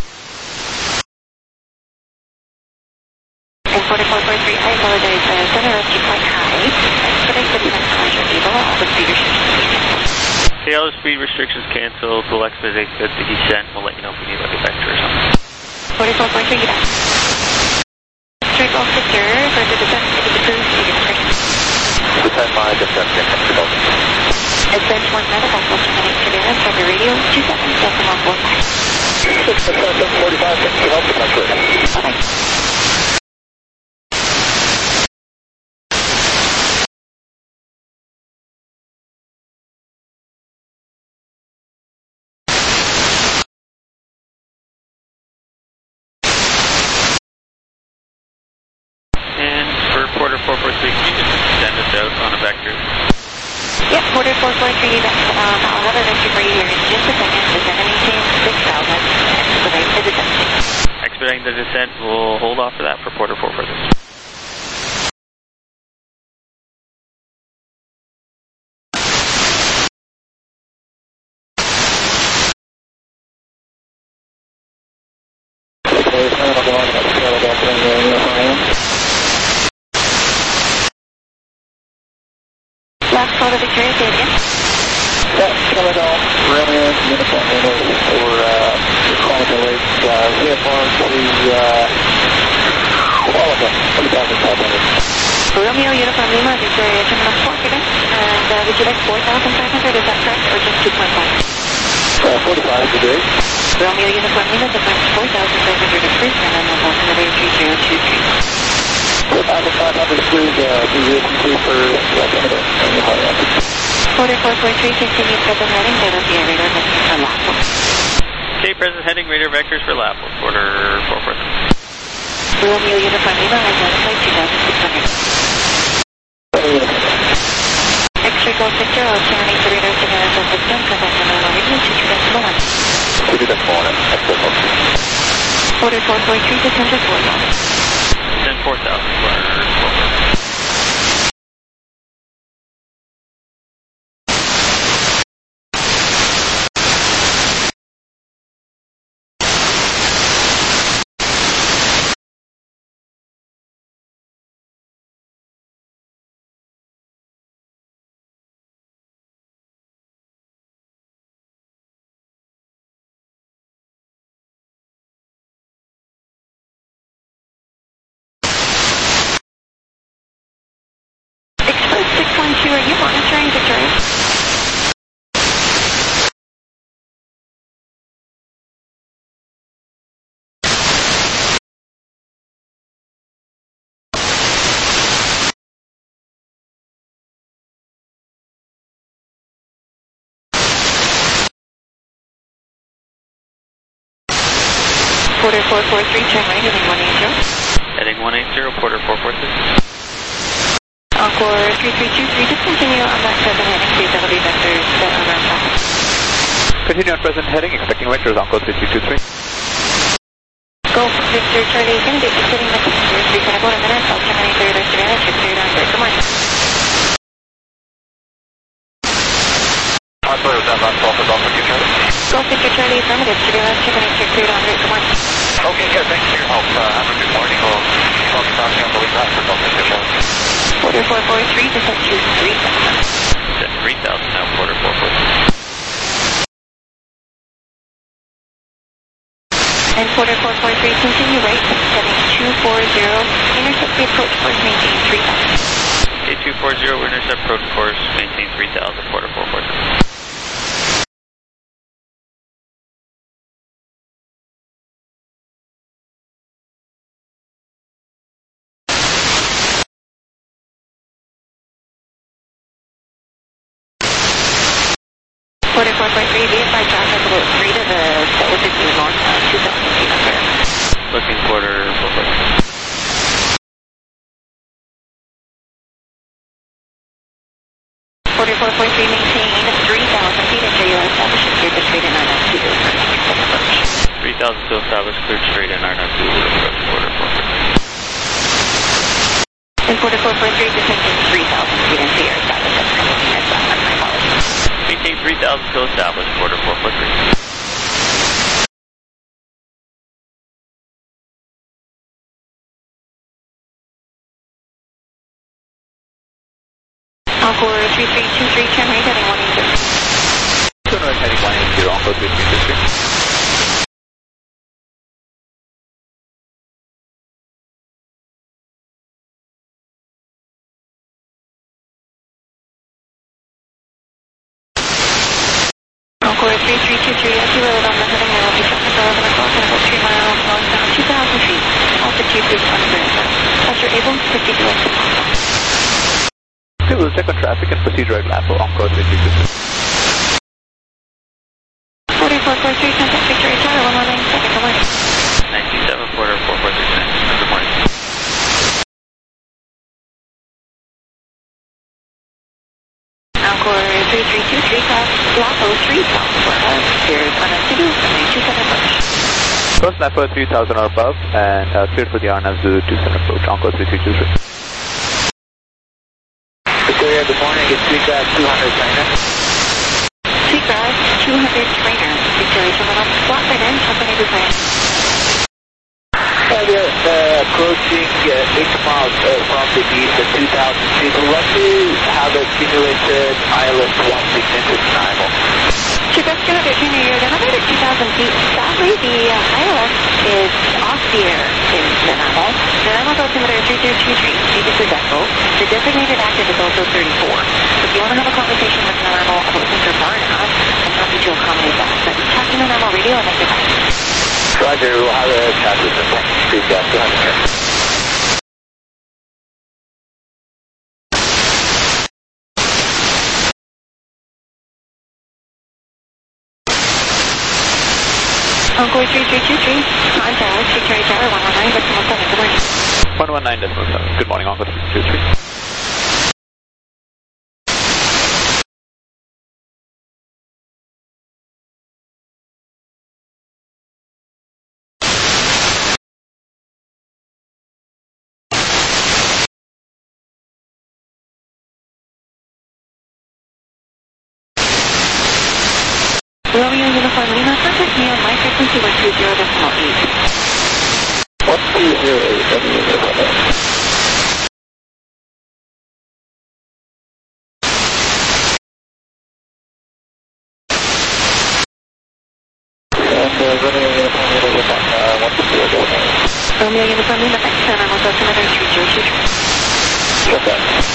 And 4443, I apologize, center is quite high. Expedite the descent pleasure, able, all the speed restrictions. Okay, all the speed restrictions canceled. We'll expedite the descent. We'll let you know if we need to get back to or something. 4443, get out. Straight off Victor, for the descent, it is approved, speed restrictions. Descent my descent, comfortable. Advance 1 medical, terminate surveillance, on the radio, 27, decimal 45. 645, thank you, help if I could. Bye-bye. Porter 443, can you just send us out on a vector? Yep, Porter 443, I'll have a vector for you here in just a second. Descend and maintain 6,000, expedite the descent. Expediting the descent, we'll hold off for that for Porter 443. Last call to Victoria, say it again. Canada, Romeo, Uniform Lima for calling the late VFR to all of them, 3,500. Romeo, Uniform Lima, Victoria Terminal 4, Quebec, and would you like 4,500, is that correct, or just 2.5? 45 degrees. Romeo, Uniform Lima, defines 4,500 approved, and I'm on altimeter 3023. 4,500 degrees, DVSC for altimeter. Porter 443, continue present heading, there will be a radar vector for Lapo. Okay, present heading, radar vectors for Lapo, Porter 443. Romeo, Uniform Lima, identified 2,600. X-ray Golf Victor, I'll terminate the radar surveillance of system, contact the normal radio, 2,1. 2,1. Porter 443, descend to 4,000. Descend 4,000, Porter 443. Porter 443, turn right, heading 180. Heading 180, Porter 446. Encore 3323, just continue on that present heading, please, that'll be vectors around traffic. Continue on present heading, expecting vectors, Encore 3323. Go Victor Charlie, going to be exiting the passengers, we can about a minute, I'll terminate the reverse advantage, check cleared on break, good morning. Go Victor Charlie, affirmative, surveillance, terminate, check cleared on break, good morning. Okay, good, thanks for your help. Have a good morning. We'll talk about you on the way back for Delta. Good morning. Porter 443, descent to 3000. Descent 3000 now, Porter 446. And Porter 443, continue right, setting 240, intercept the approach course, maintain 3000. A240, intercept approach course, maintain 3000, Porter 446. Porter 443, be advised traffic about 3 to the south of you north, 2000 feet up there. Looking Porter 446. Porter 443, maintain 3000 feet until you establish a clear to straight and RNAV Zulu for approach. 3000 to establish, cleared straight and RNAV Zulu approach, Porter 446. And Porter 443, descending 3000 feet until you're established at the near south, my apologies. Maintain 3000 to establish, Porter 443. Encore 3323, turn right, heading 180. Turn right, heading 180, Encore 3323. Encore 3323, as you load on the heading, I will be traffic 11 o'clock and about 3 miles northbound, 2,000 feet. Altitude is uncertain. As you're able, proceed to exit. Okay, we'll check on traffic and proceed right lap for Encore 3323. Porter 443, contact Victoria Tower, 1197, good morning. 97, Porter 446, good morning. Encore 3323, class Lapo 3000, cleared on a Zulu, 27 approach. First lap for 3000 or above, and cleared for the RNAV Zulu 27 approach, Encore 3323. Victoria, good morning. It's Seagrass 200 trainer. Seagrass 200 trainer. Victoria Terminal. Block right in. Company design. We are approaching 8 miles from the east at 2,000 feet. We'd like to have a simulated ILS 1 signature NIMO. Seagrass 200 trainer, you're elevated at 2,000 feet. Sadly, the ILS is off the air in Nanaimo. Nanaimo altimeter 3323. This is Echo. The designated active is also 34. If you want to have a conversation with Nanaimo about Mr. Barnhoff, I'm happy to accommodate that. But talk to Nanaimo radio and make your back. Roger, we'll have a chat with them. Seagrass 200. Encore 3323, contact Victoria Tower 119.7, good morning. 119.7, good morning, Encore 3323. Romeo Uniform Lima, contact me on my frequency 120.8. What's 208? Romeo Uniform Lima, thanks, and I'm also altimeter 3023. Okay.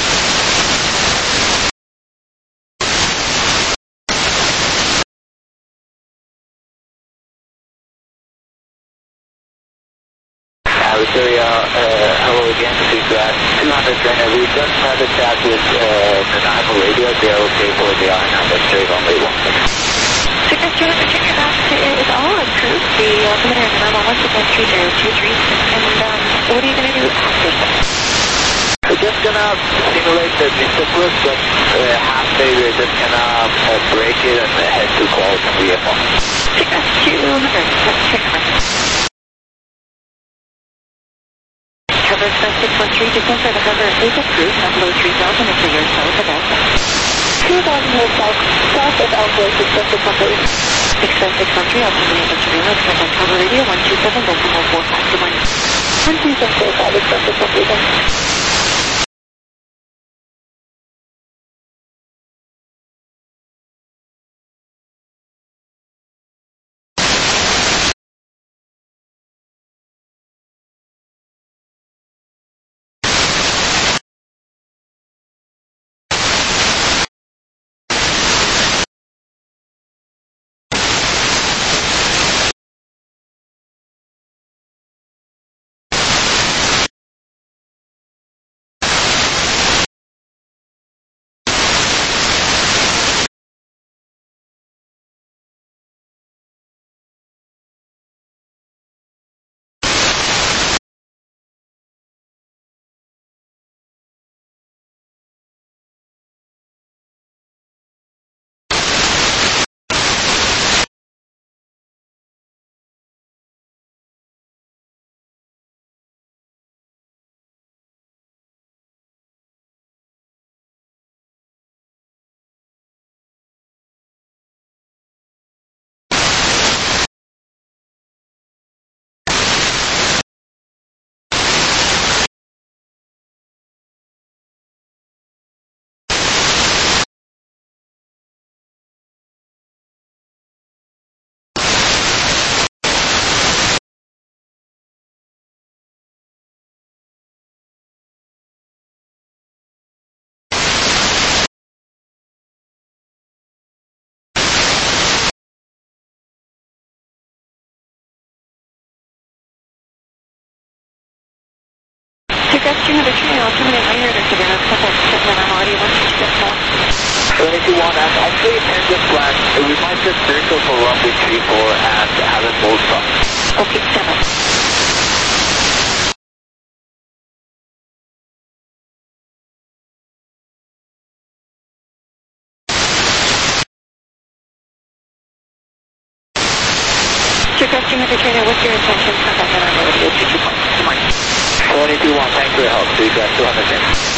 Victoria, hello again, Seagrass 200 trainer. We just had a chat with Nanaimo radio. They're okay for the RNAV straight on the 1. Ticket 200, check your back is all approved. The altimeter and the normal 1613023. And what are you going to do after that? We're just gonna simulate the simplest, but halfway we're just gonna break it and head to Qualcomm VFR. Ticket 200, check your back. Cover express 613, descent for the cover is approved, not below 3,000 if the air south of Alpha. 2,000 north south, south of Alpha, express 613. Express 613, altimeter and instrument, express on cover radio, 127.45 to 127.45, express 613. Suggestion of the train, altimeter minor, Dr. Bernard, contact 7 audio 121. 22-1, actually in this plan, we might just circle for runway 34 and have it full stop. Okay, 7. Suggestion of the trainer, what's your intention? Contact on radio 224. Good morning. 22-1, thanks for your help. See you guys 200.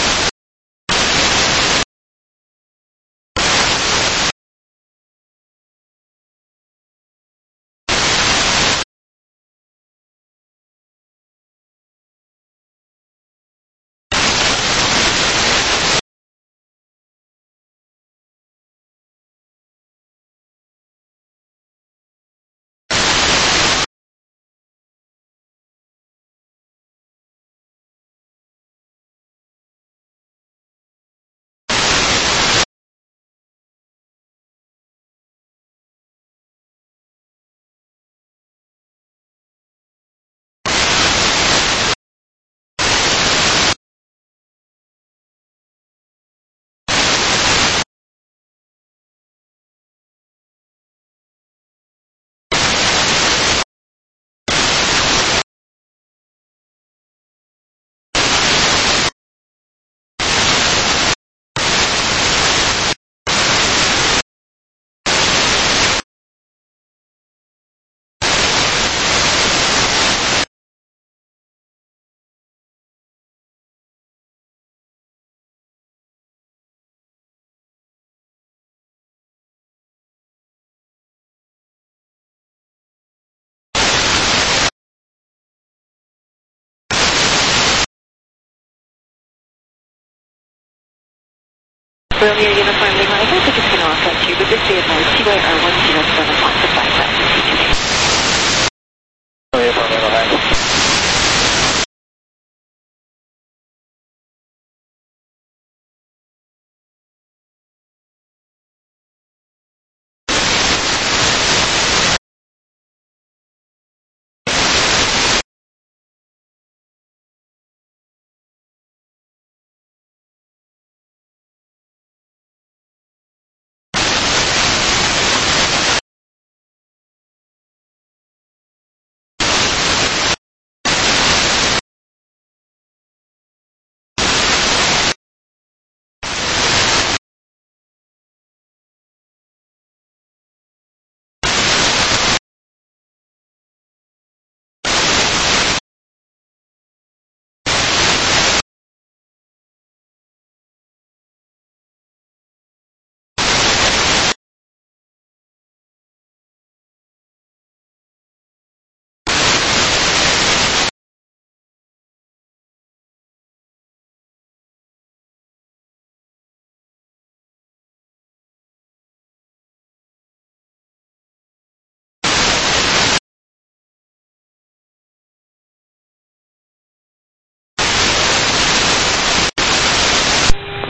Romeo Uniform Lima, I don't think it's going to affect you, but just be advised, TYR 107 off the 5000 feet.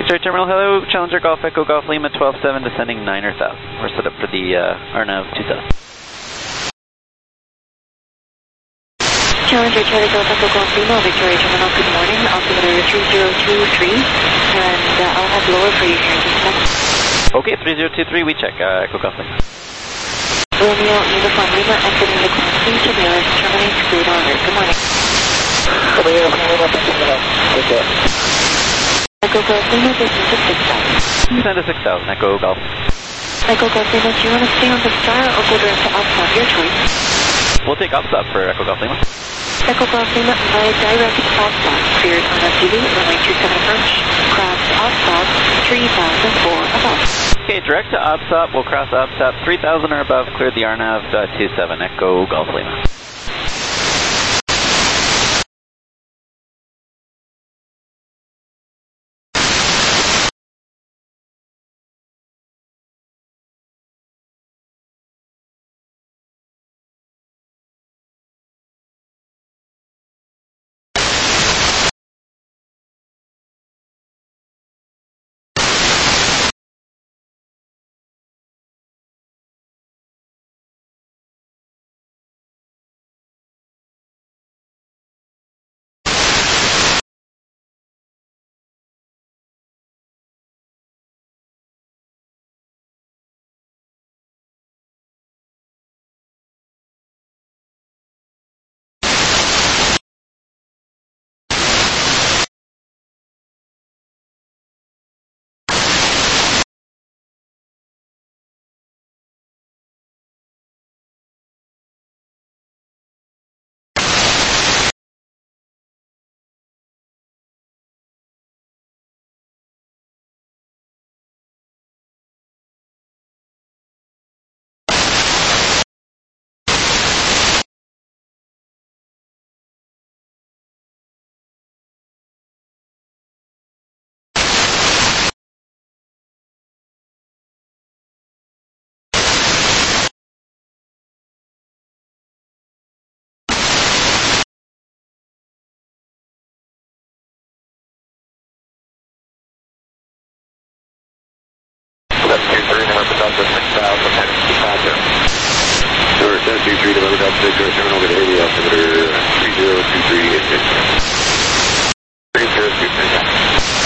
Victory Terminal, hello. Challenger Golf Echo Golf Lima 12-7 descending 9 or 1000. We're set up for the RNAV 2000. Challenger Charlie Golf Echo Golf Lima, Victoria Terminal, good morning. Altimeter 3023, and I'll have lower for you here in just a second. Okay, 3023, we check. Echo Golf Lima. Romeo Uniform Lima, exiting the Class C to nearest terminates cleared order. Good morning. Romeo Uniform Lima, thank you for that. Take care. Echo Golf Lima, distance of 6,000. Descend to 6000, Echo Golf. Echo Golf Lima, do you want to stay on the star or go direct to Upstop? Your choice. We'll take Upstop for Echo Golf Lima. Echo Golf Lima, direct Upstop. Cleared on a Zulu, runway 27 approach. Cross Upstop, 3004 above. Okay, direct to Upstop. We'll cross Upstop 3000 or above. Cleared the RNAV 27, Echo Golf Lima. Sure, 723 to Level Delta Victoria Terminal, good area, altimeter 3023, 3023.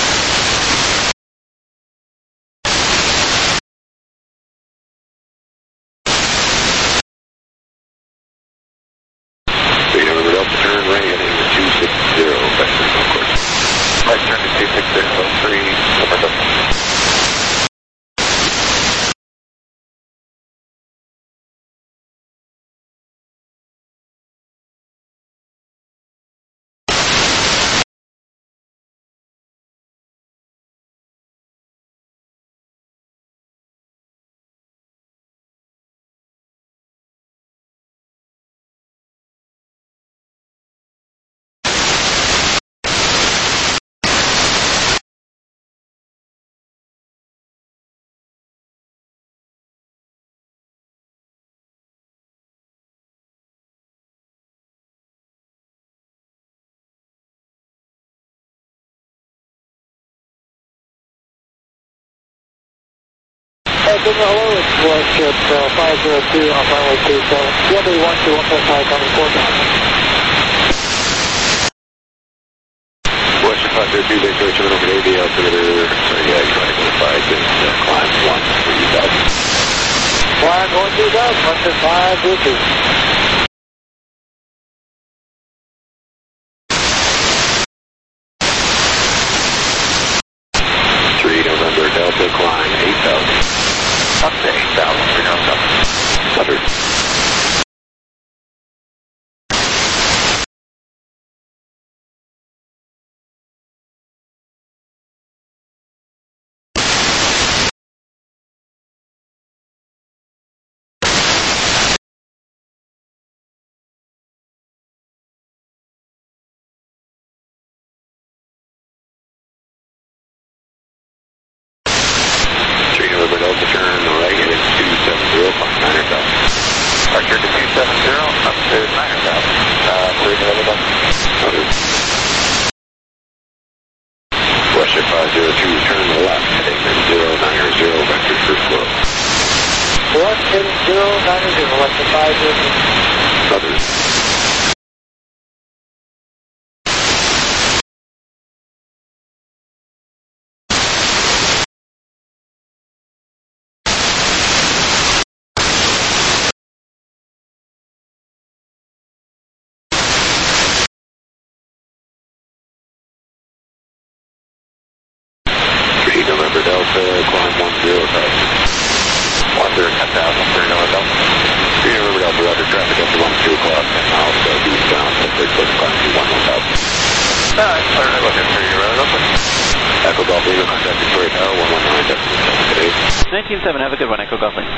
Hello, it's Warship 502 on runway 27. CLB 121.5 coming forward. Warship 502, Victoria Terminal, good area, altimeter, sorry, yeah, you're trying to go 5, and climb 130,000. Climb 130,000, 125 reaches. 3 November Delta, climb 8,000. Up to 8,000, 3 November. 100. Russia 502, turn left, heading 090, vector for slow. Left heading 090, Russia 502. Others. November Delta, climb 10,000. 10,000, 3 November Delta. 3 November Delta, roger, traffic up to 2 o'clock, 10 miles, eastbound, Pacific Coast, climb to 11,000. Alright, clear, look at 3 November Delta. Echo Golf Lima, contact Victoria Tower, 119, 19-7, have a good one, Echo Golf Lima.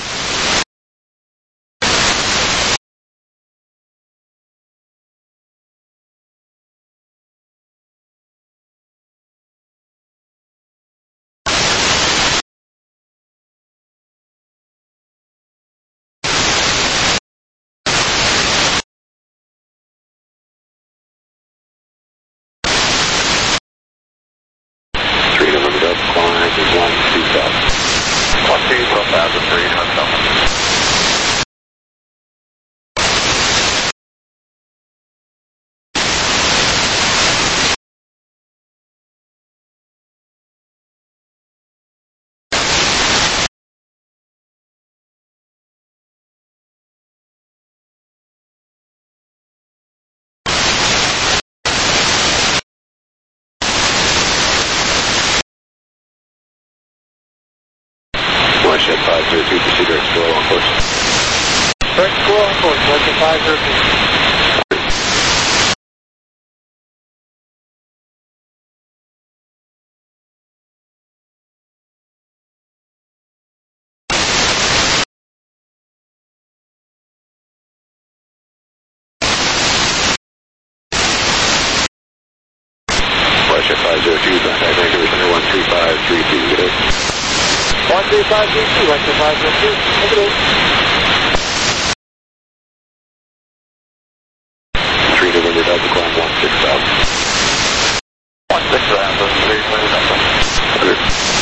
Shed 502, proceed direct squirrel on course. Direct squirrel on course, Russia 502. Russia 502, contact Vancouver Center 13532, good day. 13532, Russia 502, good day. 3 November Delta, climb 16,000. 16,000, 3 November Delta. Good.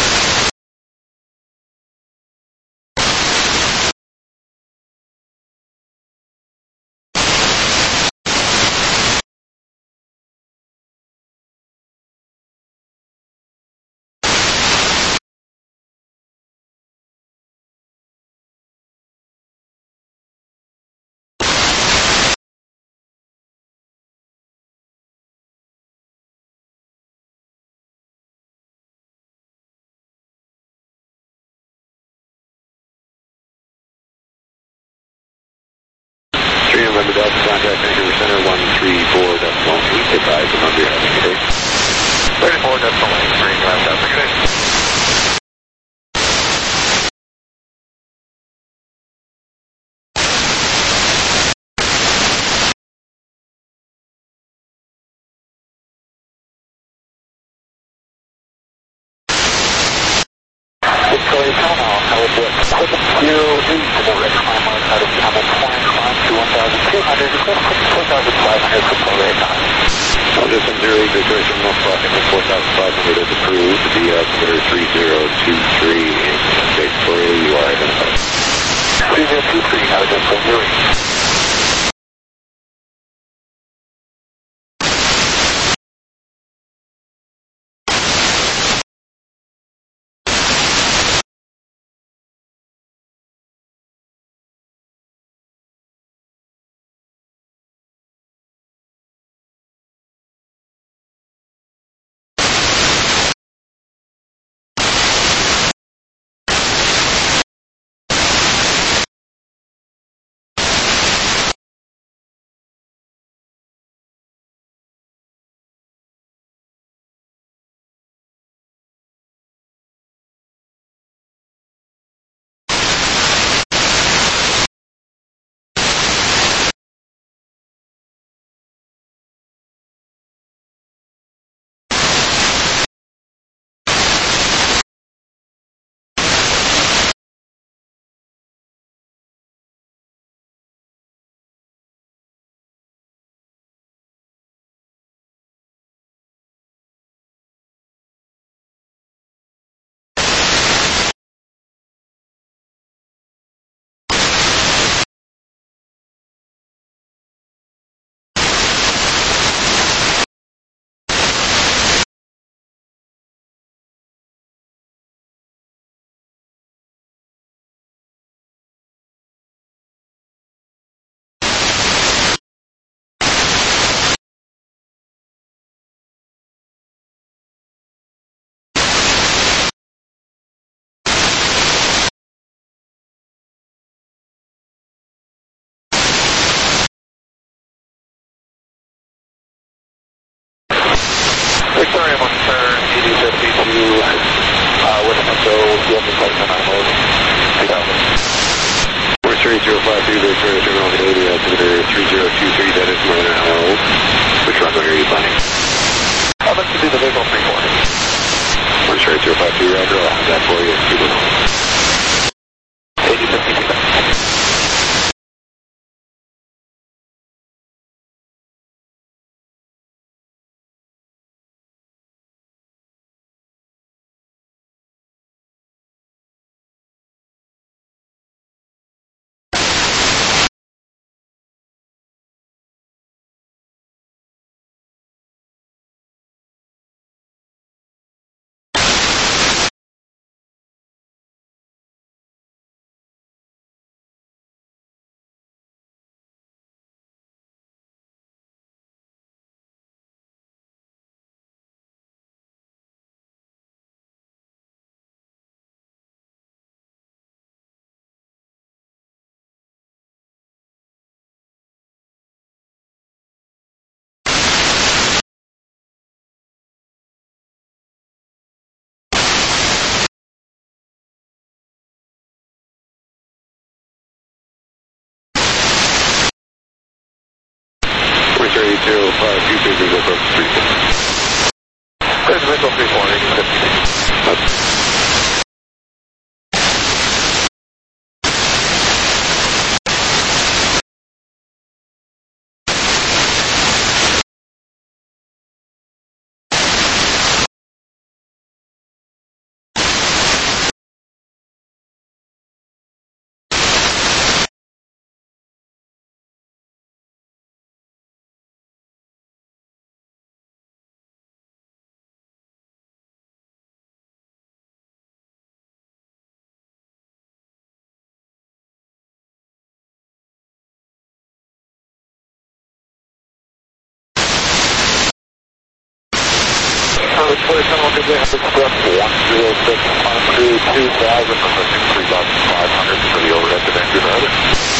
November Delta, contact Vancouver Center 134.8, advise the number you're having today. 34.8, 3 November Delta, good day. Victoria Tower, Howard 08, direct climb outside of Camel Point, climb to 1,200, 4,500 for Victoria Tower. System 08, Victoria Terminal, Sprocket, 4,500 is approved. VS 3023 in Space Victoria, you are identified. 3023, how is that for you? 3023, that is more than an hour old. Which runway are you planning? I'd like to do the visual pre-warning. 1-052, Roger, I'll have that for you. 8052. There's visual pre-warning. Clear tunnel, good day, express 106, on crew 2000, requesting 3,500 for the overhead to Vancouver, over.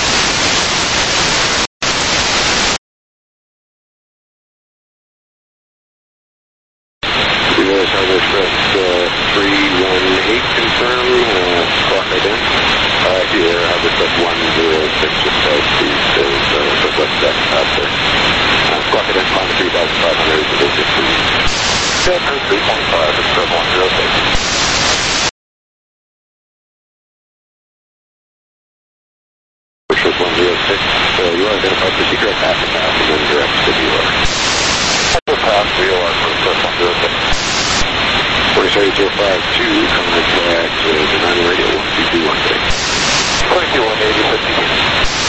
Charger Express 318, confirm, clock right in. Here, Express 106, just southeast is Southwest deck out there. Clock it in, climb 3,500 is the 3.5, Express 106. Express 106, you are identified for secret path and path, and then direct to the UR. Pass VOR for Express 106. 43052, contact Denali Radio 12213. 22-180-52.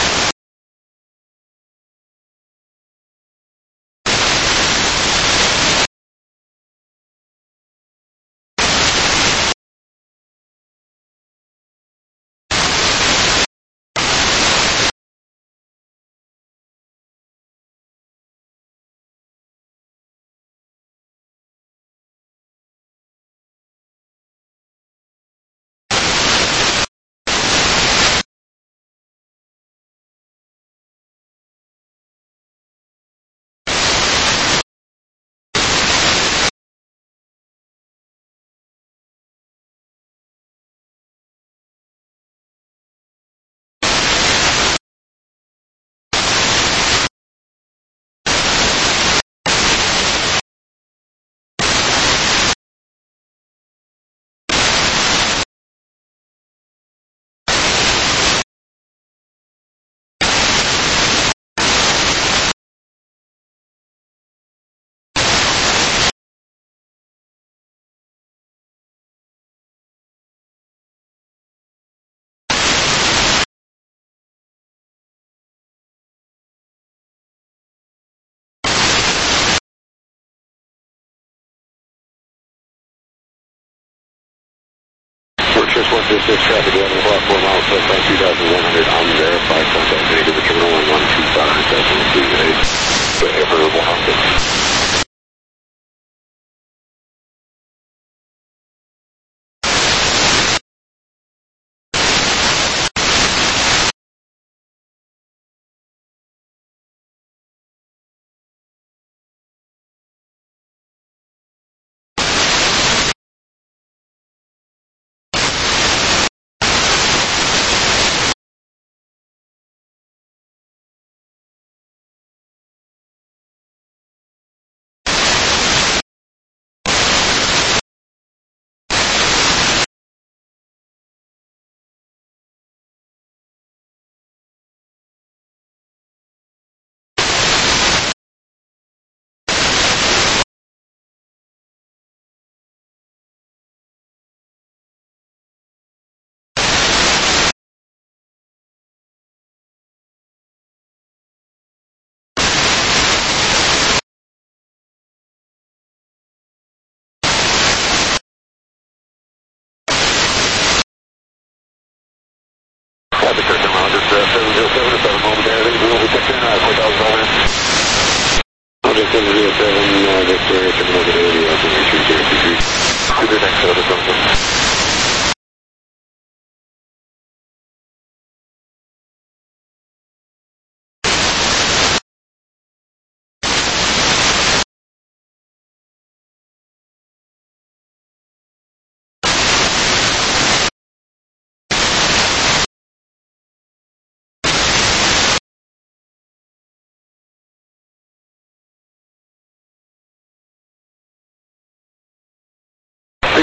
Express 106, traffic 11 o'clock, 4 miles, southbound 2,100, unverified, contact Vancouver Terminal 1125, 738, Vancouver 106.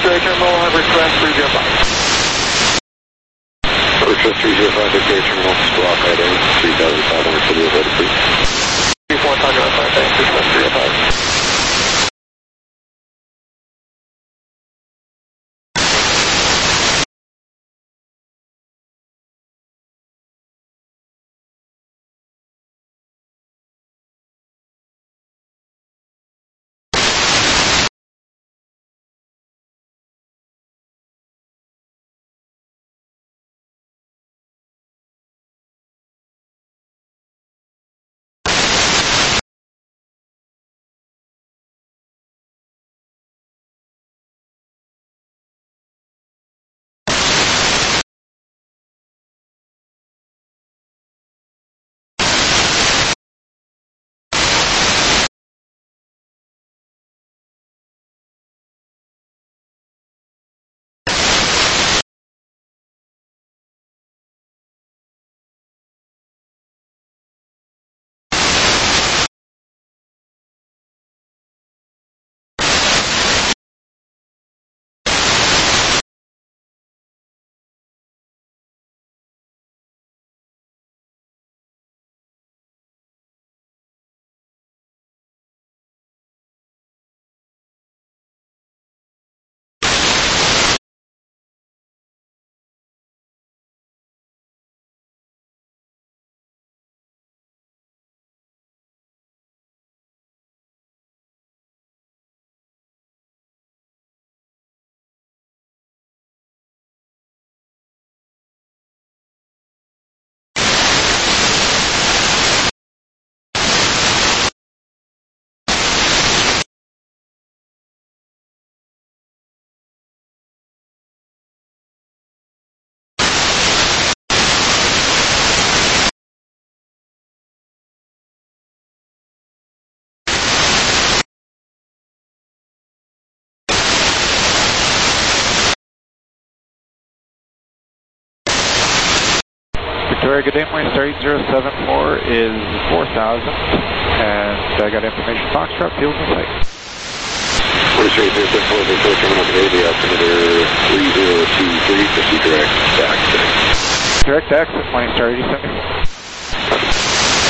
Victoria Terminal, Harbor Express 305. Harbor Express 305, Victoria Terminal, squawk right in, 3,500 for the overhead, please. 3-4, talking about 5, thanks, Express 305. Victoria, good day, Moistar 8074 is 4,000, and I got information, Foxtrot, field in sight. Moistar 8074, Victoria Terminal, today, the altimeter 3023, proceed direct exit. Direct exit, Moistar 8074.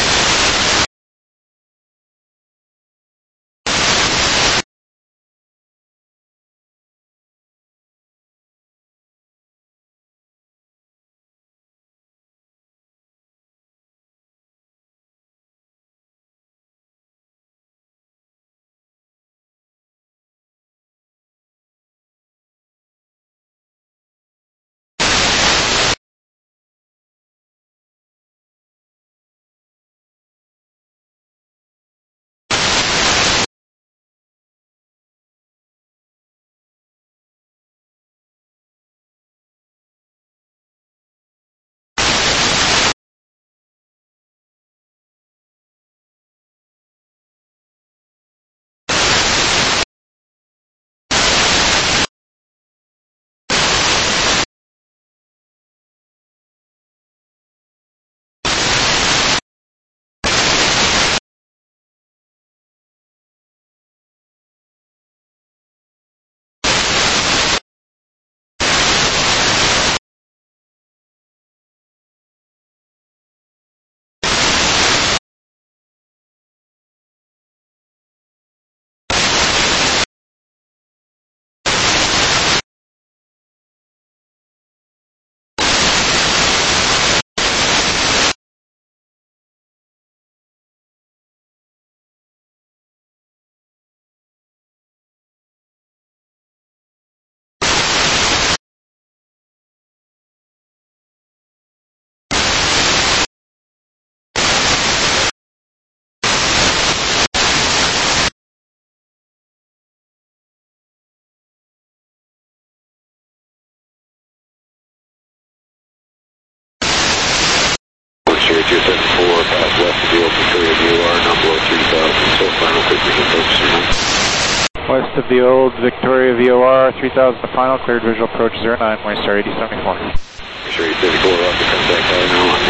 West of the old Victoria VOR 3000 to final, cleared visual approach 09, Moistar 8074. Moistar 8074, off the contact line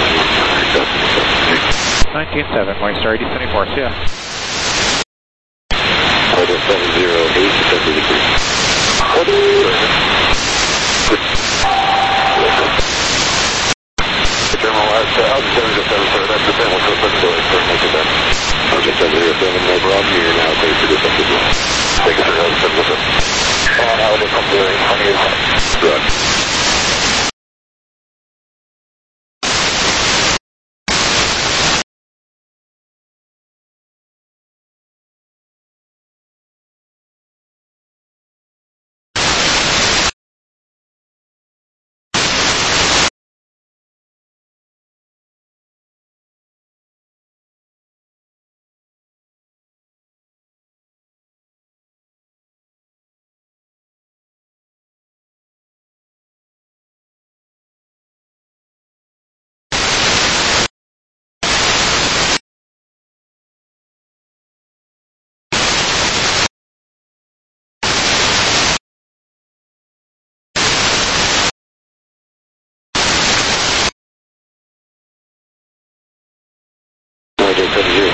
now on 19.7, Moistar 8074, see ya. Order 708, 70 degrees.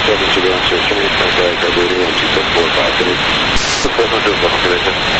7 should answer 3 contact Arboretum 12745. Successful to Level Division.